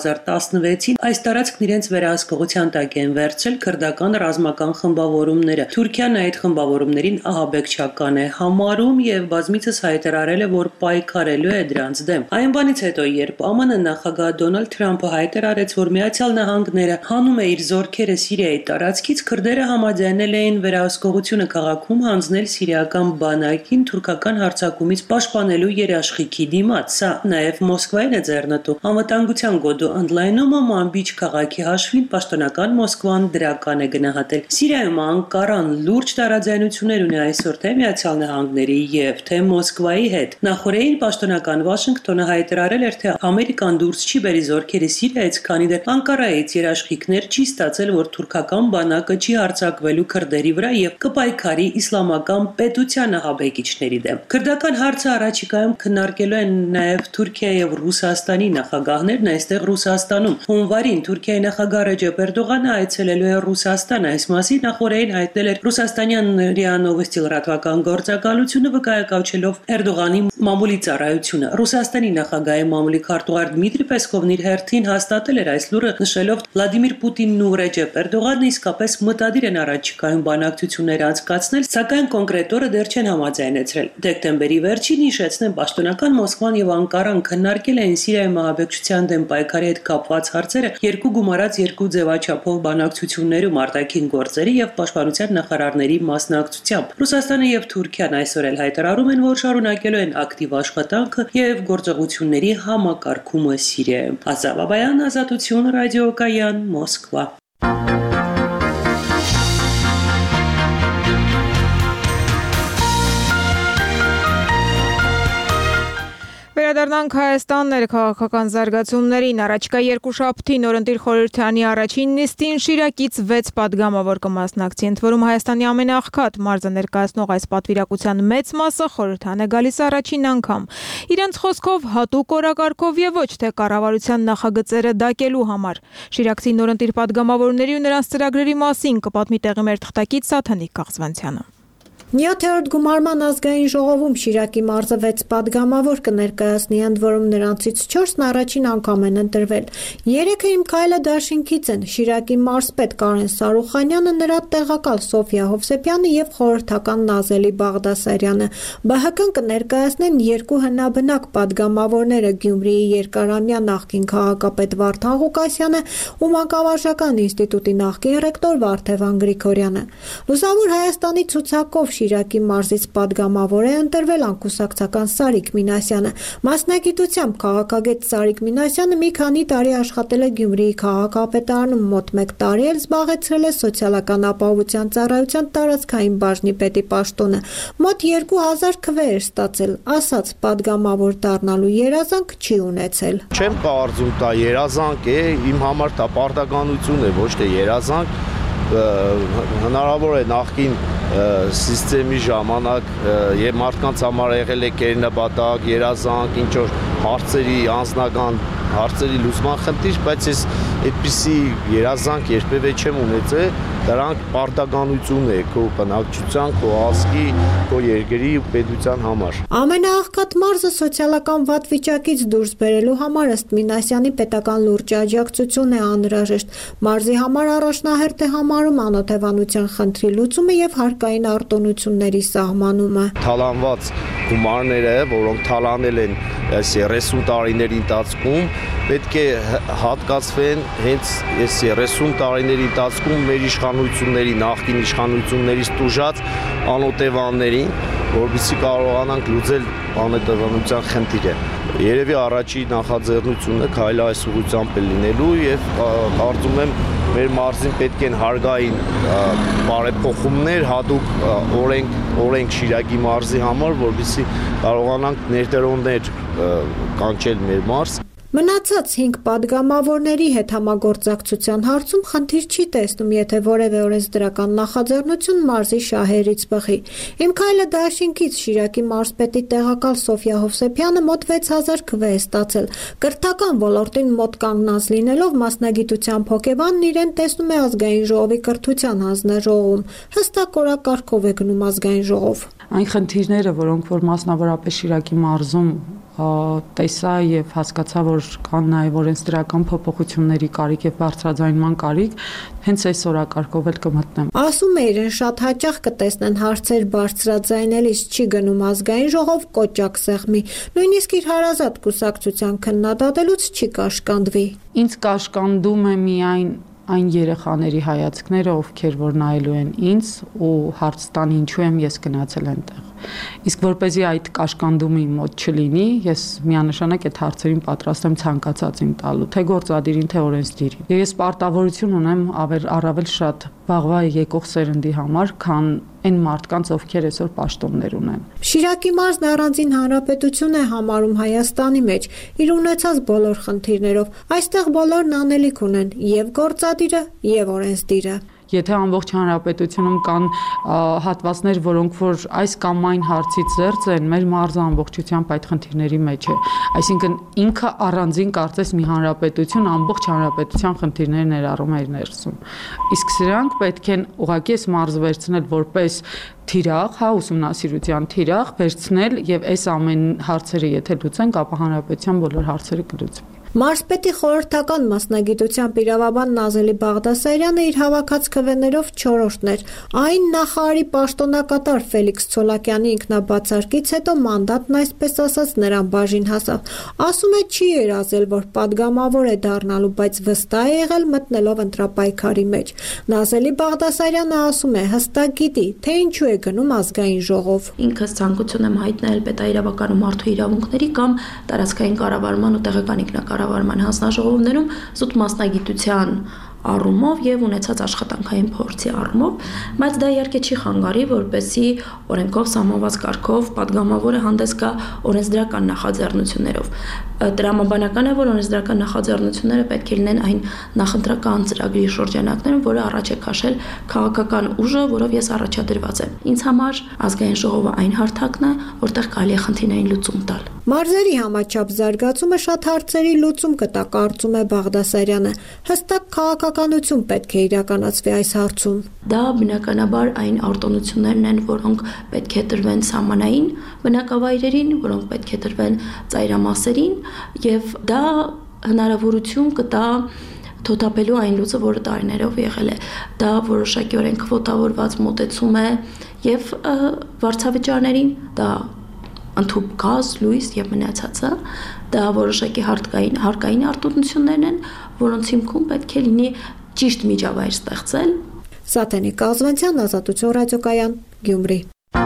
2016-ին այս տարածքն իրենց վերահսկողության տակ են վերցրել քրդական ռազմական խմբավորումները։ Թուրքիան այդ խմբավորումներին ահաբեկչական է համարում եւ բազմիցս հայտարարել է, որ պայքարելու է դրանց դեմ։ Այն բանից հետո, երբ ԱՄՆ նախագահ Դոնալդ Թրամփը հայտարարեց, որ Միացյալ Նահանգները հանում է իր զորքերը Սիրիայի տարածքից, քրդերը համաձայնել էին վերահսկողությունը քաղաքում հանձնել սիրիական բանակին թուրքական հարձակումից պաշտպանելու երաշխիքի դիմաց։ Սա նաև Մոսկվային է ձեռնտու։ Անվտանգության գոտու ընդլայնումը Մանբիչ քաղաքի հաշվին պաշտոնական Մոսկվան դրական է գնահատել։ Սիրիայում Անկարան լուրջ տարաձայնություններ ունի այսօր թե Միացյալ Նահանգների եւ թե Մոսկվայի հետ։ Նախորդին պաշտոնական Վաշինգտոնը հայտարարել էր, թե Ամերիկան դուրս չի բերի զորքերը Սիրիայից, քանի դեռ Անկարայից երաշխիքներ չի ստացել, որ թուրքական բանակը չի հարձակվելու քրդերի վրա եւ կպայքարի իսլամական պետության ահաբեկիչների դեմ։ Քրդական հարցը առաջիկայում քննարկելու են նաեւ Թուրքիայի եւ Ռուսաստանի նախագահներն այստեղ Ռուսաստանում։ Հունվարին Թուրքիայի նախագահ Ռեջեփ Էրդողանը այցելելու է Ռուսաստան։ Այս մասին նախորդին հայտնել էր Ռուսաստանյան ՌԻԱ Նովոստի լրատվական գործակալությունը, վկայակոչելով Էրդողանի մամուլի ծառայությունը։ Ռուսաստանի նախագահի մամուլի քարտուղար Դմիտրի Պեսկովն իր հերթին հաստատել էր այս լուրը, նշելով Վլադիմիր Պուտինն ու Ռեջեփ Էրդողանն իսկապես մտադիր են առաջիկայում բանակցություններ անցկացնել, սակայն կոնկրետ օրը դեռ չեն համաձայնեցրել։ Դեկտեմբերի վերջին հիշեցնեմ, պաշտոնական Մոսկվան եւ Անկարան քննարկել են Սիրիայի ահաբեկչության դեմ պայքարի հետ կապված հարցերը երկու գումարած երկու ձևաչափով բանակցություններում արտաքին գործերի եւ պաշտպանության նախարարների մասնակցությամբ։ Ռուսաստանը եւ Թուրքիան այսօր էլ հայտարարում են, որ շարունակելու են ակտիվ աշխատանքը եւ գործողությունների համակարգումը Սիրիայում։ Ազաբաբայան, Ազատություն, ռադիոկայան, Մոսկվա։
Անդրադառնանք Հայաստան ներքաղաքական զարգացումներին։ Առաջկա երկուշաբթի նորընտիր խորհրդարանի առաջին նիստին Շիրակից 6 падգամավոր կմասնակցի, ընդ որում Հայաստանի ամենաաղքատ մարզը ներկայացնող այս պատվիրակության մեծ մասը խորհրդարան է գալիս առաջին անգամ։ Իրենց խոսքով հատուկ օրակարգով եւ ոչ թե կառավարության նախագծերը դակելու համար։ Շիրակցի նորընտիր падգամավորների ու նրանց ծրագրերի մասին կպատմի տեղի մեր թղթակից Սաթանիկ Կաղզվանցյանը։
7-րդ գումարման ազգային ժողովում Շիրակի մարզը 6 падգամավոր կներկայացնի, ընդ որում նրանցից 4-ն առաջին անգամ են ընտրվել։ 3-ը Իմ քայլը դաշինքից են՝ Շիրակի մարզպետ Կարեն Սարուխանյանը, նրա տեղակալ Սոֆիա Հովսեփյանը եւ խորհրդական Նազելի Բաղդասարյանը։ ԲՀԿ-ն կներկայացնեն 2 հնաբնակ падգամավորները՝ Գյումրիի երկարամյա նախկին քաղաքապետ Վարդան Ղուկասյանը ու Մանկավարժական ինստիտուտի նախկին ռեկտոր Վարդևան Գրիգորյանը։ Լուսավոր Հայաստանի ցուցակով Շիրակի մարզից падգամավոր է ընտրվել անկուսակցական Սարիկ Մինասյանը։ Մասնագիտությամբ քաղաքագետ Սարիկ Մինասյանը մի քանի տարի աշխատել է Գյումրիի քաղաքապետարանում, մոտ 1 տարի էլ զբաղեցրել է սոցիալական ապահովության ծառայության տարածքային բաժնի պետի պաշտոնը։ Մոտ 2000 քվե էր ստացել, ասաց падգամավոր դառնալու երազանք չի ունեցել։
Չեմ կարծում դա երազանք է, իմ համար դա պարտականություն է, ոչ թե երազանք։ Հնարավոր է նախկին սիստեմի ժամանակ եւ մարդկանց համար եղել է կերնաբատակ, երազանք, ինչ որ հարցերի անձնական հարցերի լուծման խնդիր, բայց ես այդպիսի երազանք երբևէ չեմ ունեցել, դրանք պարտականություն է քո բնակչության, քո ազգի, քո երկրի ու պետության համար։
Ամենաաղքատ մարզը սոցիալական վատ վիճակից դուրս բերելու համար ըստ Մինասյանի պետական լուրջ աջակցություն է անհրաժեշտ։ Մարզի համար առաջնահերթ է համարում անօթևանության խնդրի լուծումը եւ հարկային արտոնությունների սահմանումը։
Թալանված գումարները, որոնք թալանել են 30 տարիների ընթացքում, պետք է հատկացվեն հենց այս 30 տարիների ընթացքում մեր իշխանությունների, նախկին իշխանություններից տուժած անօթևաններին, որովհետեւ կարողանանք լուծել անօթևանության խնդիրը։ Երևի առաջի նախաձեռնությունը քայլը այս ուղղությամբ է լինելու եւ կարծում եմ մեր մարզին պետք են հարգային բարեփոխումներ, հատուկ օրենք Շիրակի մարզի համար, որովհետեւ կարողանանք ներդրումներ կանչել մեր մարզ։
Մնացած 5 падգամավորների հետ համագործակցության հարցում խնդիր չի տեսնում, եթե որևէ օրենսդրական նախաձեռնություն մարզի շահերից բխի։ Իմ քայլը դաշինքից Շիրակի մարզպետի տեղակալ Սոֆիա Հովսեփյանը մոտ 6000 քվե է ստացել։ Կրթական ոլորտին մոտ կանգնած լինելով մասնագիտությամբ հոգեբանն իրեն տեսնում է ազգային ժողովի կրթության հանձնաժողովում։ Հստակ օրակարգով է գնում ազգային ժողով։
Այն խնդիրները, որոնք որ մասնավորապես Շիրակի մարզում տեսա եւ հասկացա, որ կան նաեւ օրենսդրական փոփոխությունների կարիք եւ բարձրաձայնման կարիք, հենց այս օրակարգով էլ կմտնեմ։
Ասում է իրեն շատ հաճախ կտեսնեն հարցեր բարձրաձայնելիս չի գնում ազգային ժողով կոճակ սեղմի, նույնիսկ իր հարազատ կուսակցության քննադատելուց չի կաշկանդվի։
Ինձ կաշկանդում է միայն այն երեխաների հայացքները, ովքեր որ նայելու են ինձ ու հարց տան ինչու եմ ես գնացել այնտեղ։ Իսկ որպեսզի այդ կաշկանդումը իմ մոտ չլինի, ես միանշանակ այդ հարցերին պատրաստ եմ ցանկացածին տալու, թե գործադիրին, թե օրենսդիրին։ Ես պարտավորություն ունեմ առավել շատ վաղվա եկող սերնդի համար, քան այն մարդկանց, ովքեր այսօր պաշտոններ ունեն։
Շիրակի մարզն առանձին հանրապետություն է համարում Հայաստանի մեջ, իր ունեցած բոլոր խնդիրներով։ Այստեղ բոլորն անելիք ունեն, եւ գործադիրը, եւ օրենսդիրը։
Եթե ամբողջ հանրապետությունում կան հատվածներ, որոնք որ այս կամ այն հարցից զերծ են, մեր մարզը ամբողջությամբ այդ խնդիրների մեջ է։ Այսինքն ինքը առանձին կարծես մի հանրապետություն ամբողջ հանրապետության խնդիրներ ներառում է իր ներսում։ Իսկ սրանք պետք են ուղղակի այս մարզը վերցնել որպես թիրախ, ուսումնասիրության թիրախ, վերցնել եւ այս ամեն հարցերը եթե լուծենք, ապա հանրապետության բոլոր հարցերը կլուծվի։
Մարզպետի խորհրդական մասնագիտությամբ իրավաբան Նազելի Բաղդասարյանը իր հավաքած քվեներով 4-րդն էր։ Այն նախարարի պաշտոնակատար Ֆելիքս Ցոլակյանի ինքնաբացարկից հետո մանդատն այսպես ասած նրան բաժին հասավ։ Ասում է չի երազել, որ падգամավոր է դառնալու, բայց վստահ է եղել մտնելով ընտրապայքարի մեջ։ Նազելի Բաղդասարյանը ասում է հստակ գիտի, թե ինչու է գնում ազգային ժողով։
Ինքս ցանկություն եմ հայտնել պետաիրավական ու մարդու իրավունքների կամ տարածքային կառավարման ու տեղական ինքնակառավարման հանձնաժողովներում զուտ մասնագիտության առումով եւ ունեցած աշխատանքային փորձի առումով, բայց դա իհարկե չի խանգարի, որպեսզի օրենքով սահմանված կարգով падգամավորը հանդես գա օրենսդրական նախաձեռնություններով։ Տրամաբանական է, որ օրենսդրական նախաձեռնությունները պետք է լինեն այն նախընտրական ծրագրի շրջանակներում, որը առաջ է քաշել քաղաքական ուժը, որով ես առաջադրված եմ։ Ինձ համար ազգային ժողովը այն հարթակն է, որտեղ կարելի է խնդիրներին լուծում տալ։
Մարզերի համաչափ զարգացումը շատ հարցերի լուծում կտա, կարծում է Բաղդասարյանը։ Հստակ քաղաքականություն պետք է իրականացվի այս հարցում։
Դա բնականաբար այն արտոնություններն են, որոնք պետք է տրվեն սահմանային բնակավայրերին, որոնք պետք է տրվեն ծայրամասերին, եւ դա հնարավորություն կտա թոթափելու այն լուծը, որը տարիներով եղել է։ Դա որոշակիորեն քվոտավորված մոտեցում է եւ վարձավճարներին, դա ընդհուպ գազ, լույս եւ մնացածը, դա որոշակի հարկային արտոնություններն են, որոնց հիմքում պետք է լինի ճիշտ միջավայր ստեղծել։
Սաթենիկ Կազվանցյան, Ազատություն ռադիոկայան, Գյումրի։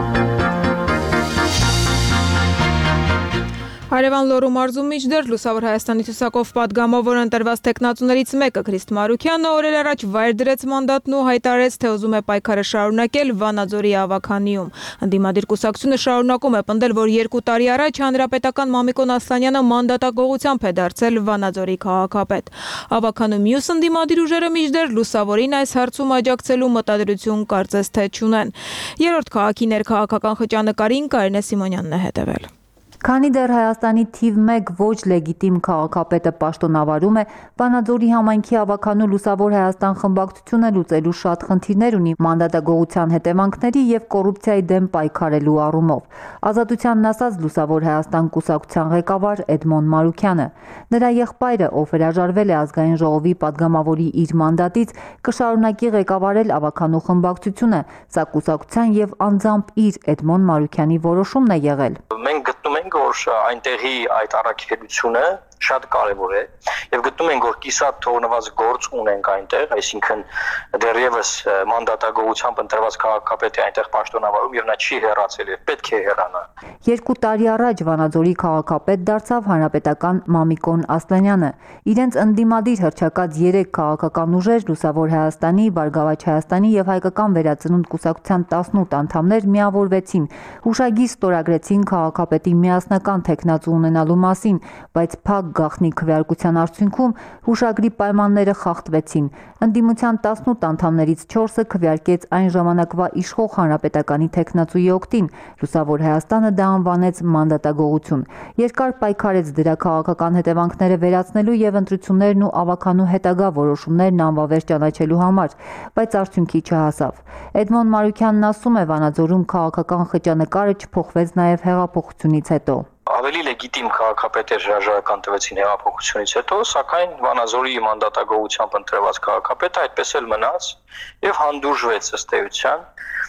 Հարևան Լոռու մարզում միջդեռ Լուսավոր Հայաստանի ցուսակով падգամավոր ընտրված տեխնացուներից մեկը Քրիստ Մարուկյանը օրեր առաջ վայր դրեց մանդատն ու հայտարարեց, թե ուզում է պայքարը շարունակել Վանաձորի ավագանիում։ Ընդդիմադիր կուսակցությունը շարունակում է պնդել, որ 2 տարի առաջ հանրապետական Մամիկոն Ասլանյանը մանդատագողությամբ է դարձել Վանաձորի քաղաքապետ։ Ավագանու մյուս ընդդիմադիր ուժերը միջդեռ Լուսավորին այս հարցում աջակցելու մտադրություն կարծես թե չունեն։ Երրորդ քաղաքի ներքաղաքական խճանկարին Կարինե Սիմոնյանն է հետևել։
Քանի դեռ Հայաստանի թիվ 1 ոչ լեգիտիմ քաղաքապետը պաշտոնավարում է, Վանաձորի համայնքի ավագանու Լուսավոր Հայաստան խմբակցությունը լուծելու շատ խնդիրներ ունի մանդատագողության հետևանքների եւ կոռուպցիայի դեմ պայքարելու առումով։ Ազատությանն ասած Լուսավոր Հայաստան կուսակցության ղեկավար Էդմոն Մարուկյանը, նրա եղբայրը, ով հրաժարվել է ազգային ժողովի падգամավորի իր մանդատից, կշարունակի ղեկավարել ավագանու խմբակցությունը, սա կուսակցության եւ անձամբ իր Էդմոն Մարուկյանի որոշումն է եղել։
Մենք գտնում ենք, որ այնտեղի այդ առաքելությունը շատ կարևոր է եւ գտնում ենք, որ կիսատ թողնված գործ ունենք այնտեղ, այսինքն դեռևս մանդատագողությամբ ընտրված քաղաքապետը այնտեղ պաշտոնավարում եւ նա չի հեռացել եւ պետք է հեռանա։
2 տարի առաջ Վանաձորի քաղաքապետ դարձավ հանրապետական Մամիկոն Ասլանյանը։ Իրենց ընդդիմադիր հռչակած 3 քաղաքական ուժեր Լուսավոր Հայաստանի, Բարգավաճ Հայաստանի եւ Հայկական վերածնունդ կուսակցության 18 անդամներ միավորվեցին, հուշագիր ստորագրեցին քաղաքապետի միասնական տեխնացու ունենալու մասին, բայց փակ գաղտնի քվեարկության արդյունքում հուշագրի պայմանները խախտվեցին։ Ընդդիմության 18 անդամներից 4-ը քվեարկեց այն ժամանակվա իշխող հանրապետականի տեխնացուի օգտին։ Լուսավոր Հայաստանը դա անվանեց մանդատագողություն։ Երկար պայքարեց դրա քաղաքական հետևանքները վերացնելու եւ ընտրություններն ու ավագանու հետագա որոշումներն անվավեր ճանաչելու համար, բայց արդյունքի չհասավ։ Էդմոն Մարուկյանն ասում է, Վանաձորում քաղաքական խճանկարը չփոխվեց նաեւ հեղափոխությունից հետո։
Ավելի լեգիտիմ քաղաքապետեր հրաժարական տվեցին հեղափոխությունից հետո, սակայն Վանաձորի մանդատագողությամբ ընտրված քաղաքապետը այդպես էլ մնաց եւ հանդուրժվեց ըստ էության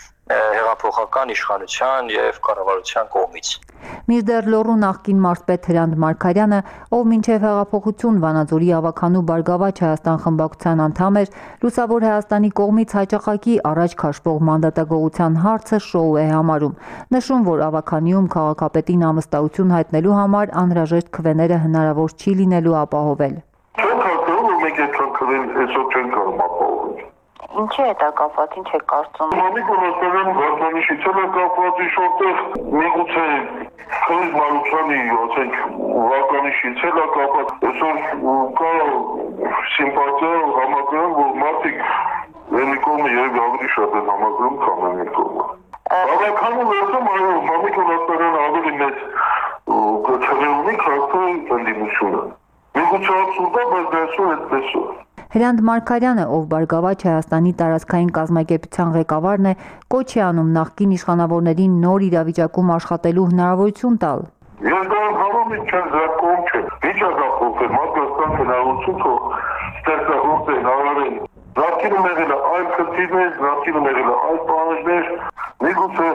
հեղափոխական իշխանության եւ կառավարության կողմից։
Մինչդեռ Լոռու նախկին մարզպետ Հրանտ Մարգարյանը, ով մինչև հեղափոխություն Վանաձորի ավագանու Բարգավաճ Հայաստան խմբակցության անդամ էր, Լուսավոր Հայաստանի կողմից հաճախակի առաջ քաշվող մանդատագողության հարցը շոու է համարում, նշում, որ ավագանիում քաղաքապետին ամստահություն հայտնելու համար անհրաժեշտ քվեները հնարավոր չի լինելու ապահովել։
Չենք հասկանում, որ մենք այդքան քվեն այսօր չենք կարող ապահովել։
Ինչի է դա կապված, ինչ է կարծում։
Մամիկոն Ասլանյանը վարկանիշից է կապված, ինչ-որտեղ միգուցե Քրիս Մարուկյանի, ասենք, վարկանիշից է կապված, այսօր կա սիմպաթիա համակրում, որ մարդիկ մի կողմը երևի ավելի շատ են համակրում, քան մի կողմը։ Ավագանում ասում, այո, Մամիկոն Ասլանյանը ավելի մեծ քվե ունի, քան ընդդիմությունը։ Միգուցե абսուրդ է, բայց դա այսօր այդպես է։
Հրանտ Մարգարյանը, ով Բարգավաճ Հայաստանի տարածքային կազմակերպության ղեկավարն է, կոչ է անում նախկին իշխանավորներին նոր իրավիճակում աշխատելու հնարավորություն տալ։
Ես դա համում չեմ զարգում չէ։ Ինչ է զարգում, մարդկան հնարավորություն թող ստեղծագործեն, հավարեն։ Նախկինում եղել է այլ քրտիրներ, նախկինում եղել է այլ պահանջներ, միգուցե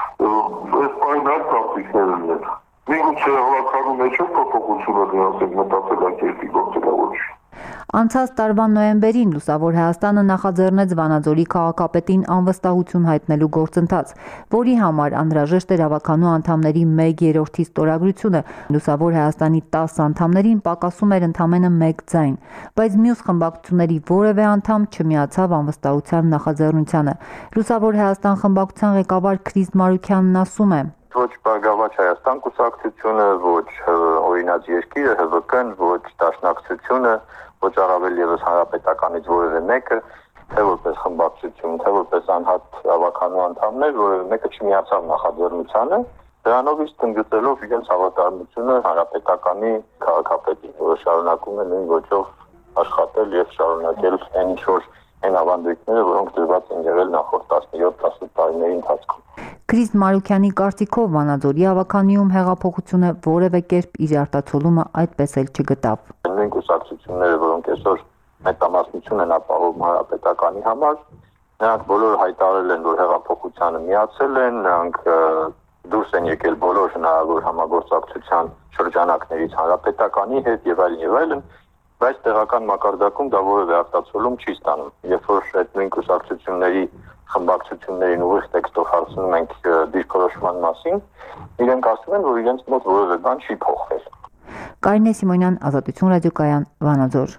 այս պահին այլ կապիկներ ունեն։ Միգուցե հավաքանում մեջ փոփոխություն է ասել մտածելակերպի գործելավոճ։
Անցած տարվա նոյեմբերին Լուսավոր Հայաստանը նախաձեռնեց Վանաձորի քաղաքապետին անվստահություն հայտնելու գործընթաց, որի համար անհրաժեշտ էր ավականու անդամների 1/3-ի ստորագրությունը։ Լուսավոր Հայաստանի 10 անդամներին պակասում էր ընդամենը 1 ձայն, բայց մյուս խմբակցությունների որևէ անդամ չմիացավ անվստահության նախաձեռնությանը։ Լուսավոր Հայաստան խմբակցության ղեկավար Քրիս Մարուքյանն ասում է.
Ոչ Բարգավաճ Հայաստան կուսակցությունը, ոչ Օրինաց երկիրը, ՀՎԿ-ն, ոչ Դաշնակցությունը, ոչ առավել եւս Հանրապետականից որևէ մեկը, թե որպես խմբակցություն, թե որպես անհատ ավականու անդամներ, որևէ մեկը չմիացավ նախաձեռնությանը, դրանով իսկ ընդգծելով իրենց հավատարմությունը Հանրապետականի քաղաքապետին, որը շարունակում է նույն ոճով աշխատել եւ շարունակել այն ինչ-որ այն ավանդույթները, որոնք դրված են եղել նախորդ 17-18 տարիների ընթացքում։
Քրիս Մարուքյանի կարծիքով Վանաձորի ավականիում հեղափոխությունը որևէ կերպ իր արտացոլումը այդպես էլ չգտավ։
Նույն կուսակցությունները, որոնք այսօր մեծամասնություն են ապահովում Հանրապետականի համար, նրանք բոլորը հայտարարել են, որ հեղափոխությանը միացել են, նրանք դուրս են եկել բոլոր հնարավոր համագործակցության շրջանակներից Հանրապետականի հետ եւ այլն, բայց տեղական մակարդակում դա որևէ արտացոլում չի ստանում։ Երբ որ այդ նույն կուսակցությունների խմբակցություններին ուղիղ տեքստով հարցնում ենք դիրքորոշման մասին, իրենք ասում են, որ իրենց մոտ որևէ բան չի փոխվել։
Կարինե Սիմոնյան, Ազատություն ռադիոկայան, Վանաձոր։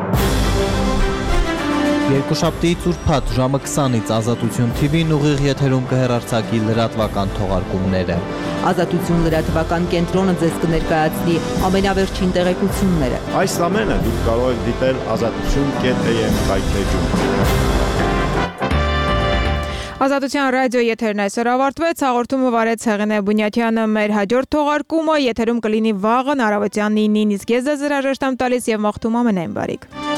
Երկուշաբթի ծուրփաթ ժամը 20-ից Ազատություն TV-ն ուղիղ եթերում կհեռարձակի լրատվական թողարկումները։ Ազատություն լրատվական կենտրոնը ձեզ կներկայացնի ամենավերջին տեղեկությունները։
Այս ամենը դուք կարող եք դիտել azatutun.am հայթեջում։
Ազատության ռադիո եթերն այսօր ավարտվեց, հաղորդումը վարեց Հեղինե Բունյաթյանը, մեր հաջորդ թողարկումը եթերում կլինի վաղը առավոտյան 9-ին, իսկ ես ձեզ հրաժեշտ եմ տալիս եւ մաղթում ամենայն բարիք։